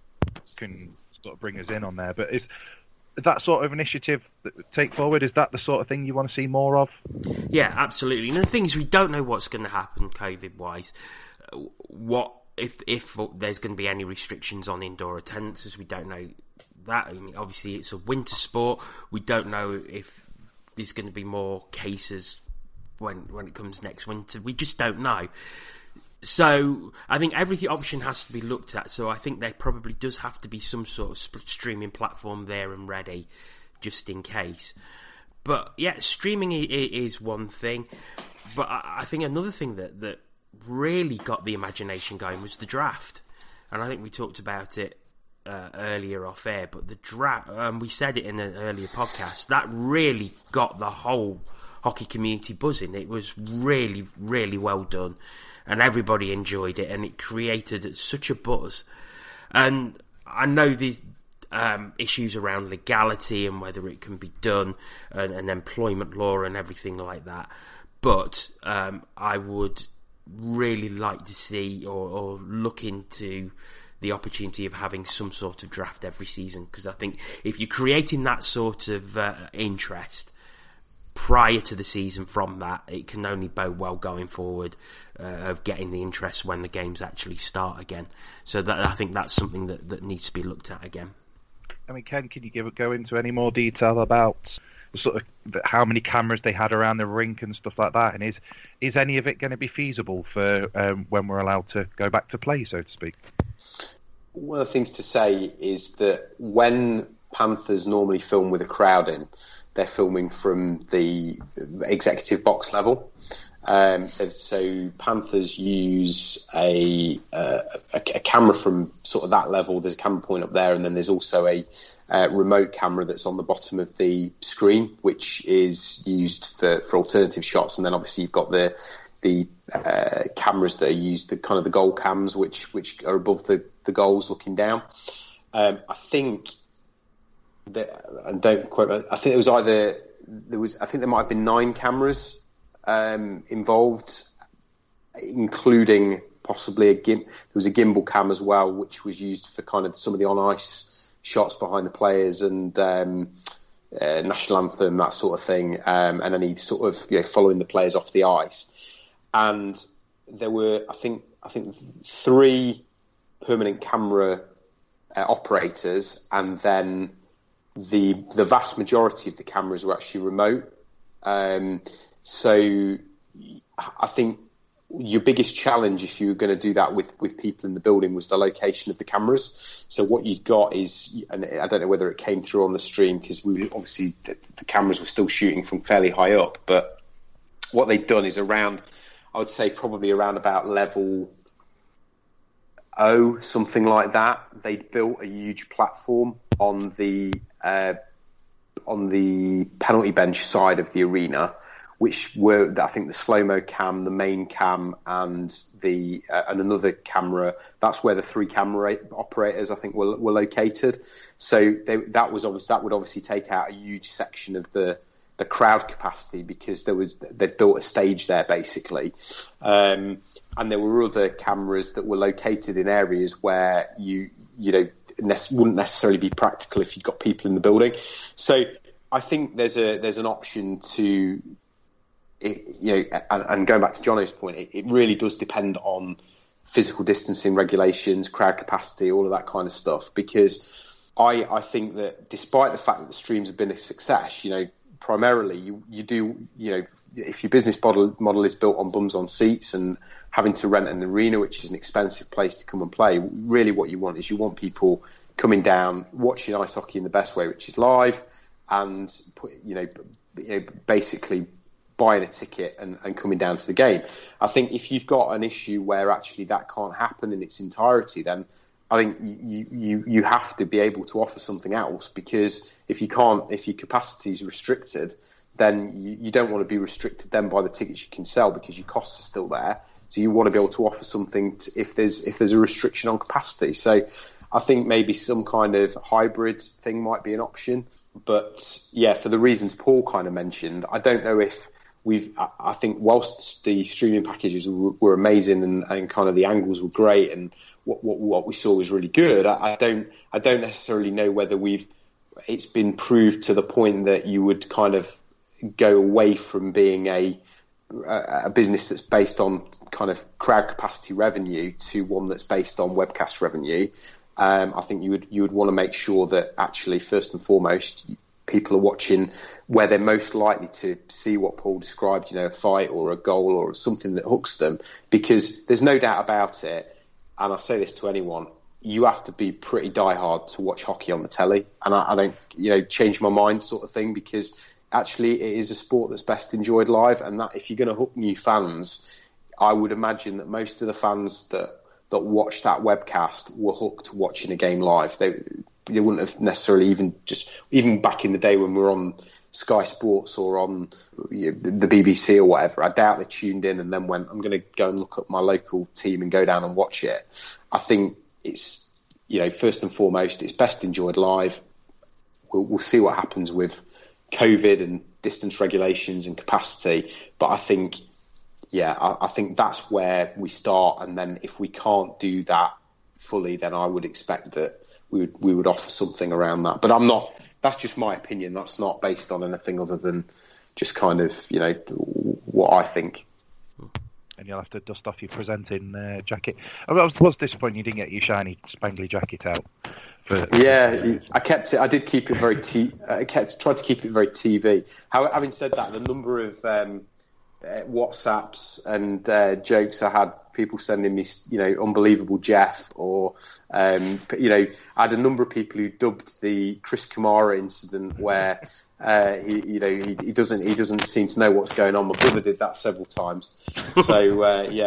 sort of bring us in on there, but is that sort of initiative that take forward, is that the sort of thing you want to see more of?
Yeah, absolutely. And the thing is, we don't know what's going to happen COVID-wise. What if there's going to be any restrictions on indoor attendances? We don't know that. I mean, obviously, it's a winter sport. We don't know if there's going to be more cases when it comes next winter. We just don't know. So I think every option has to be looked at. So I think there probably does have to be some sort of streaming platform there and ready, just in case. But yeah, streaming is one thing. But I think another thing that really got the imagination going was the draft. And I think we talked about it earlier off air. But the draft, we said it in an earlier podcast, that really got the whole hockey community buzzing. It was really, really well done. And everybody enjoyed it, and it created such a buzz. And I know these issues around legality and whether it can be done, and employment law and everything like that. But I would really like to see or look into the opportunity of having some sort of draft every season, because I think if you're creating that sort of interest prior to the season from that, it can only bode well going forward of getting the interest when the games actually start again. So that I think that's something that needs to be looked at again.
I mean, Ken, can you go into any more detail about sort of how many cameras they had around the rink and stuff like that? And is any of it going to be feasible for when we're allowed to go back to play, so to speak?
One of the things to say is that when Panthers normally film with a crowd in, they're filming from the executive box level. So Panthers use a camera from sort of that level. There's a camera point up there, and then there's also a remote camera that's on the bottom of the screen, which is used for alternative shots. And then obviously you've got the cameras that are used, the kind of the goal cams, which are above the goals looking down. I think and don't quote me, I think it was I think there might have been 9 cameras involved, including possibly there was a gimbal cam as well, which was used for kind of some of the on ice shots behind the players and national anthem, that sort of thing, and any sort of following the players off the ice. And there were, I think 3 permanent camera operators, and then the vast majority of the cameras were actually remote. So I think your biggest challenge, if you were going to do that with people in the building, was the location of the cameras. So what you've got is, and I don't know whether it came through on the stream, because we obviously the cameras were still shooting from fairly high up, but what they've done is around, I would say probably around about level O, something like that, they'd built a huge platform on the penalty bench side of the arena, which were, I think, the slow-mo cam, the main cam, and another camera. That's where the 3 camera operators, I think, were located. So that would obviously take out a huge section of the crowd capacity, because they'd built a stage there basically, and there were other cameras that were located in areas where you wouldn't necessarily be practical if you've got people in the building. So I think there's an option to. And going back to Jono's point, it really does depend on physical distancing regulations, crowd capacity, all of that kind of stuff. Because I think that despite the fact that the streams have been a success, primarily you do, if your business model is built on bums on seats and having to rent an arena, which is an expensive place to come and play, really what you want is people coming down, watching ice hockey in the best way, which is live, and basically buying a ticket and coming down to the game. I think if you've got an issue where actually that can't happen in its entirety, then I think you have to be able to offer something else, because if your capacity is restricted, then you don't want to be restricted then by the tickets you can sell, because your costs are still there. So you want to be able to offer something if there's a restriction on capacity. So I think maybe some kind of hybrid thing might be an option. But yeah, for the reasons Paul kind of mentioned, I don't know if I think whilst the streaming packages were amazing and kind of the angles were great and what we saw was really good, I don't necessarily know whether it's been proved to the point that you would kind of go away from being a business that's based on kind of crowd capacity revenue to one that's based on webcast revenue. I think you would want to make sure that actually first and foremost people are watching where they're most likely to see what Paul described, a fight or a goal or something that hooks them, because there's no doubt about it. And I say this to anyone, you have to be pretty diehard to watch hockey on the telly. And I don't, change my mind sort of thing, because actually it is a sport that's best enjoyed live. And that if you're going to hook new fans, I would imagine that most of the fans that watched that webcast were hooked to watching a game live. They wouldn't have necessarily even back in the day when we were on Sky Sports or on the BBC or whatever, I doubt they tuned in and then went, I'm going to go and look up my local team and go down and watch it. I think it's, first and foremost, it's best enjoyed live. We'll see what happens with COVID and distance regulations and capacity. But I think, I think that's where we start. And then if we can't do that fully, then I would expect that we would offer something around that. But that's just my opinion. That's not based on anything other than just kind of, what I think.
And you'll have to dust off your presenting jacket. I was disappointed you didn't get your shiny, spangly jacket out.
I kept it. I did keep it very tried to keep it very TV. Having said that, the number of WhatsApps and jokes I had, people sending me, unbelievable Jeff, or I had a number of people who dubbed the Chris Kamara incident where he doesn't seem to know what's going on. My brother did that several times. So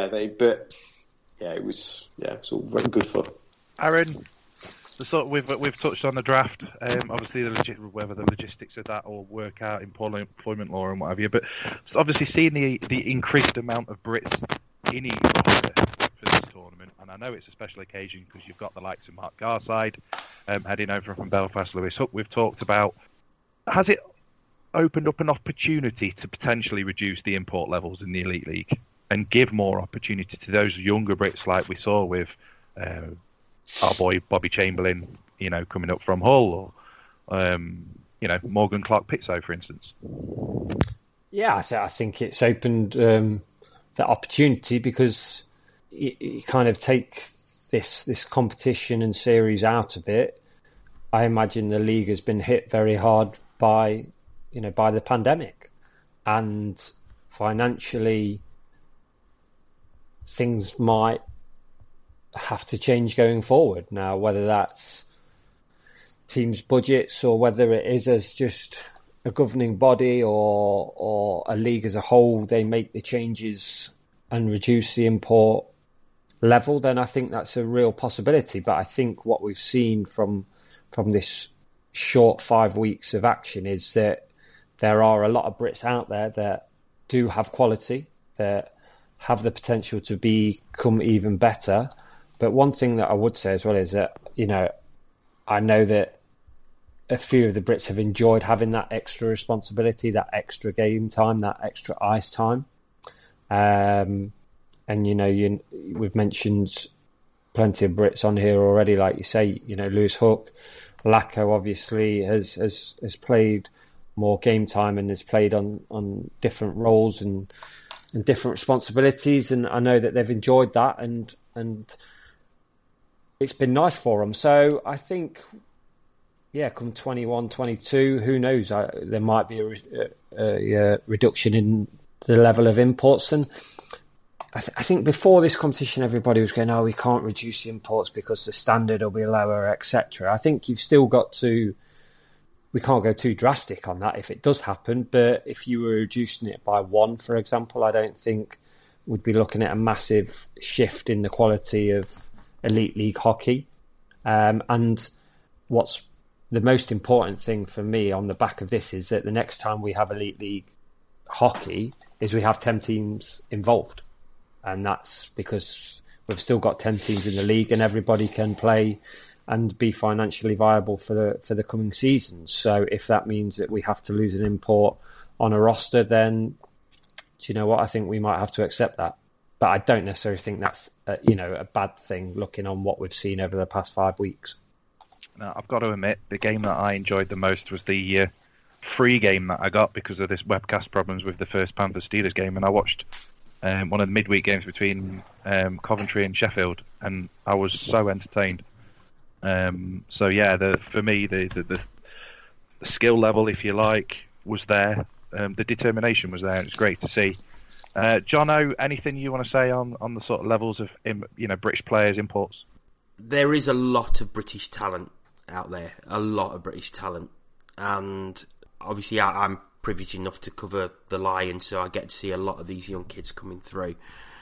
it was all very good fun.
Aaron, we've touched on the draft, obviously whether the logistics of that all work out, employment law and what have you, but obviously seeing the increased amount of Brits in each roster for this tournament, and I know it's a special occasion because you've got the likes of Mark Garside heading over from Belfast, Lewis Hook we've talked about. Has it opened up an opportunity to potentially reduce the import levels in the Elite League and give more opportunity to those younger Brits like we saw with our boy Bobby Chamberlain, coming up from Hull, or Morgan Clark Pitso, for instance?
Yeah, I think it's opened opportunity, because you kind of take this competition and series out of it. I imagine the league has been hit very hard by the pandemic, and financially things might have to change going forward. Now, whether that's teams' budgets or whether it is as just a governing body or a league as a whole, they make the changes and reduce the import level, then I think that's a real possibility. But I think what we've seen from this short 5 weeks of action is that there are a lot of Brits out there that do have quality, that have the potential to become even better. But one thing that I would say as well is that, I know that a few of the Brits have enjoyed having that extra responsibility, that extra game time, that extra ice time. And, we've mentioned plenty of Brits on here already, like you say, Lewis Hook, Lacko obviously has played more game time and has played on different roles and different responsibilities. And I know that they've enjoyed that and it's been nice for them. So I think, come 21, 22, who knows? There might be a reduction in the level of imports. And I think before this competition, everybody was going, we can't reduce the imports because the standard will be lower, etc. I think you've still got to, we can't go too drastic on that if it does happen, but if you were reducing it by 1, for example, I don't think we'd be looking at a massive shift in the quality of Elite League hockey. And what's the most important thing for me on the back of this is that the next time we have Elite League hockey is we have 10 teams involved. And that's because we've still got 10 teams in the league and everybody can play and be financially viable for the coming seasons. So if that means that we have to lose an import on a roster, then do you know what? I think we might have to accept that. But I don't necessarily think that's a bad thing looking on what we've seen over the past 5 weeks.
Now, I've got to admit, the game that I enjoyed the most was the free game that I got because of this webcast problems with the first Panthers-Steelers game, and I watched one of the midweek games between Coventry and Sheffield, and I was so entertained. For me, the skill level, if you like, was there. The determination was there, and it's great to see. Jono, anything you want to say on the sort of levels of British players, imports?
There is a lot of British talent out there, a lot of British talent, and obviously I'm privileged enough to cover the Lions, so I get to see a lot of these young kids coming through.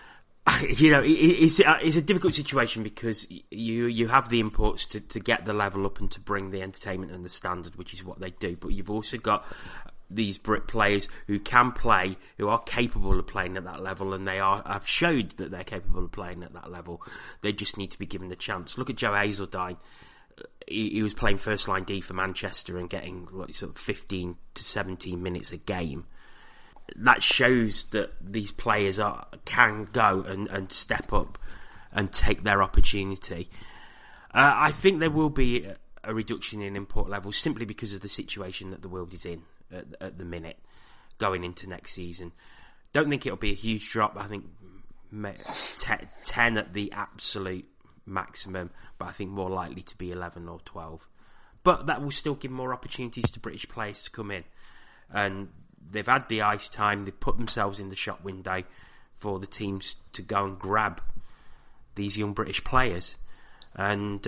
It's a difficult situation because you have the imports to get the level up and to bring the entertainment and the standard, which is what they do, but you've also got these Brit players who can play, who are capable of playing at that level, and have showed that they're capable of playing at that level. They just need to be given the chance. Look at Joe Hazeldine. He was playing first line D for Manchester and getting sort of 15 to 17 minutes a game. That shows that these players can go and step up and take their opportunity. I think there will be a reduction in import levels simply because of the situation that the world is in at the minute going into next season. Don't think it'll be a huge drop. I think 10 at the absolute maximum, but I think more likely to be 11 or 12. But that will still give more opportunities to British players to come in. And they've had the ice time, they've put themselves in the shop window for the teams to go and grab these young British players. And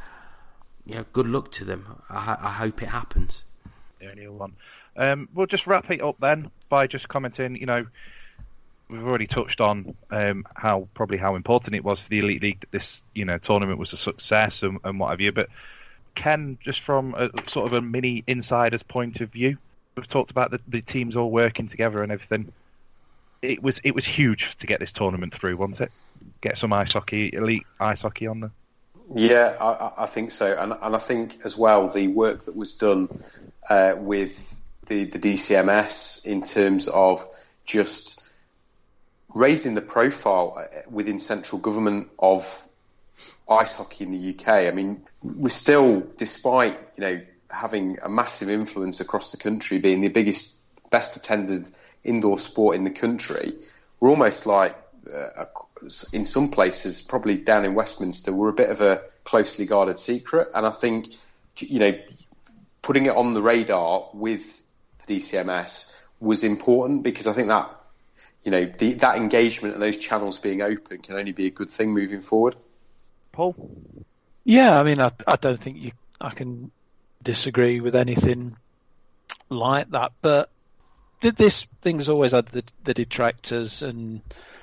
good luck to them. I hope it happens.
The only one. We'll just wrap it up then by just commenting, we've already touched on how important it was for the Elite League that this tournament was a success and what have you. But Ken, just from a sort of a mini insider's point of view, we've talked about the teams all working together and everything. It was huge to get this tournament through, wasn't it? Get some elite ice hockey on there.
Yeah, I think so, and I think as well the work that was done with the DCMS in terms of just raising the profile within central government of ice hockey in the UK. I mean, we're still, despite having a massive influence across the country, being the best attended indoor sport in the country, we're almost like in some places, probably down in Westminster, were a bit of a closely guarded secret. And I think, putting it on the radar with the DCMS was important, because I think that, that engagement and those channels being open can only be a good thing moving forward.
Paul?
Yeah, I mean, I don't think I can disagree with anything like that, but this thing's always had the detractors, and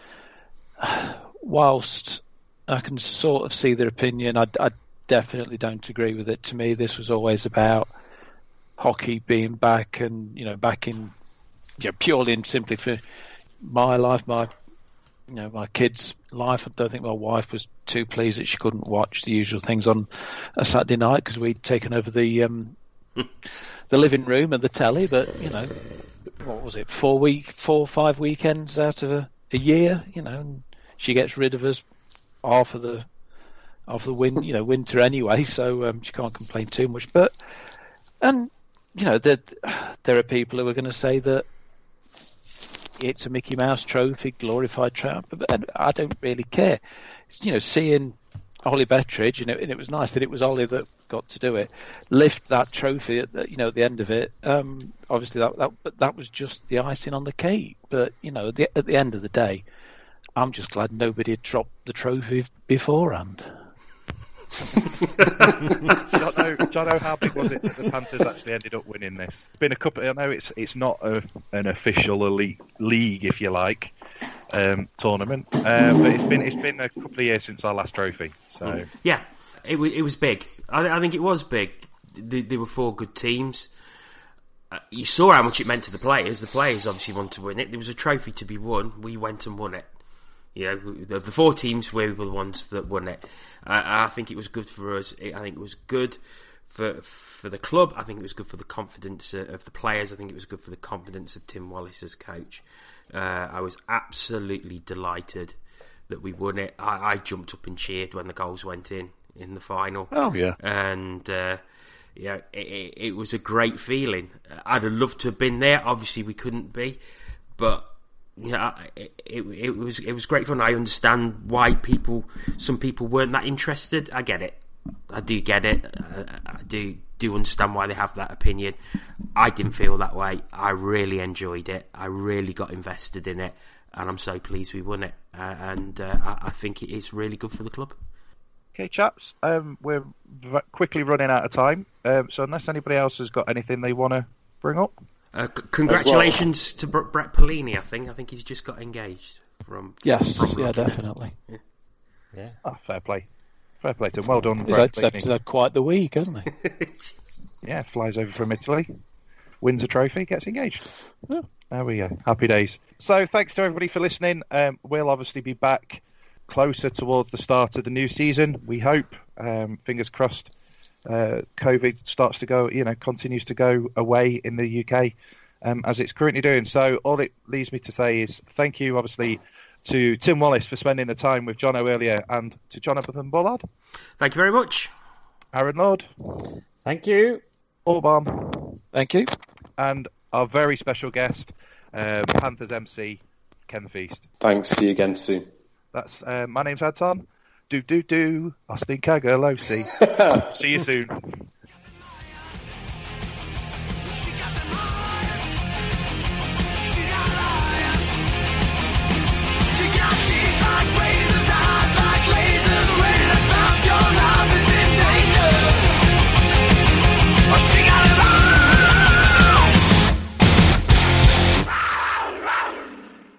whilst I can sort of see their opinion, I definitely don't agree with it. To me, this was always about hockey being back, and back in purely and simply for my life, my kids' life. I don't think my wife was too pleased that she couldn't watch the usual things on a Saturday night because we'd taken over the living room and the telly. But what was it, 4 or 5 weekends out of a year? And she gets rid of us half of the winter anyway, so she can't complain too much. But there are people who are going to say that it's a Mickey Mouse trophy, glorified triumph, but I don't really care. Seeing Ollie Bettridge, and it was nice that it was Ollie that got to do it, lift that trophy at the end of it. Obviously, that was just the icing on the cake. But at the end of the day, I'm just glad nobody had dropped the trophy beforehand.
Jono, how big was it that the Panthers actually ended up winning this? It's been a couple. I know it's not an official elite league, if you like, tournament, but it's been a couple of years since our last trophy. So
yeah, it was big. I think it was big. There were 4 good teams. You saw how much it meant to the players. The players obviously wanted to win it. There was a trophy to be won. We went and won it. The 4 teams, we were the ones that won it. I think it was good for us. I think it was good for the club. I think it was good for the confidence of the players. I think it was good for the confidence of Tim Wallace as coach. I was absolutely delighted that we won it. I jumped up and cheered when the goals went in the final.
Oh yeah,
and it was a great feeling. I'd have loved to have been there. Obviously, we couldn't be, but. Yeah, it was great fun. I understand why some people weren't that interested. I get it. I do get it. I do understand why they have that opinion. I didn't feel that way. I really enjoyed it. I really got invested in it, and I'm so pleased we won it. I think it is really good for the club.
Okay, chaps, we're quickly running out of time. So unless anybody else has got anything they want to bring up.
Congratulations to Brett Polini. I think he's just got engaged from.
Yes,
from
yeah, definitely.
Yeah.
Oh, fair play to him. Well done,
Brett.
He's
had quite the week, hasn't he?
Yeah, flies over from Italy, wins a trophy, gets engaged. Oh, there we go. Happy days. So thanks to everybody for listening. We'll obviously be back closer towards the start of the new season. We hope. Fingers crossed. COVID starts to go, continues to go away in the UK as it's currently doing. So all it leaves me to say is thank you, obviously, to Tim Wallace for spending the time with Jono earlier, and to Jonathan Bullard.
Thank you very much.
Aaron Lord.
Thank you.
Paul Baum.
Thank you.
And our very special guest, Panthers MC, Ken Feast.
Thanks. See you again soon.
That's my name's Adson. Austin Kagalosi. See you soon.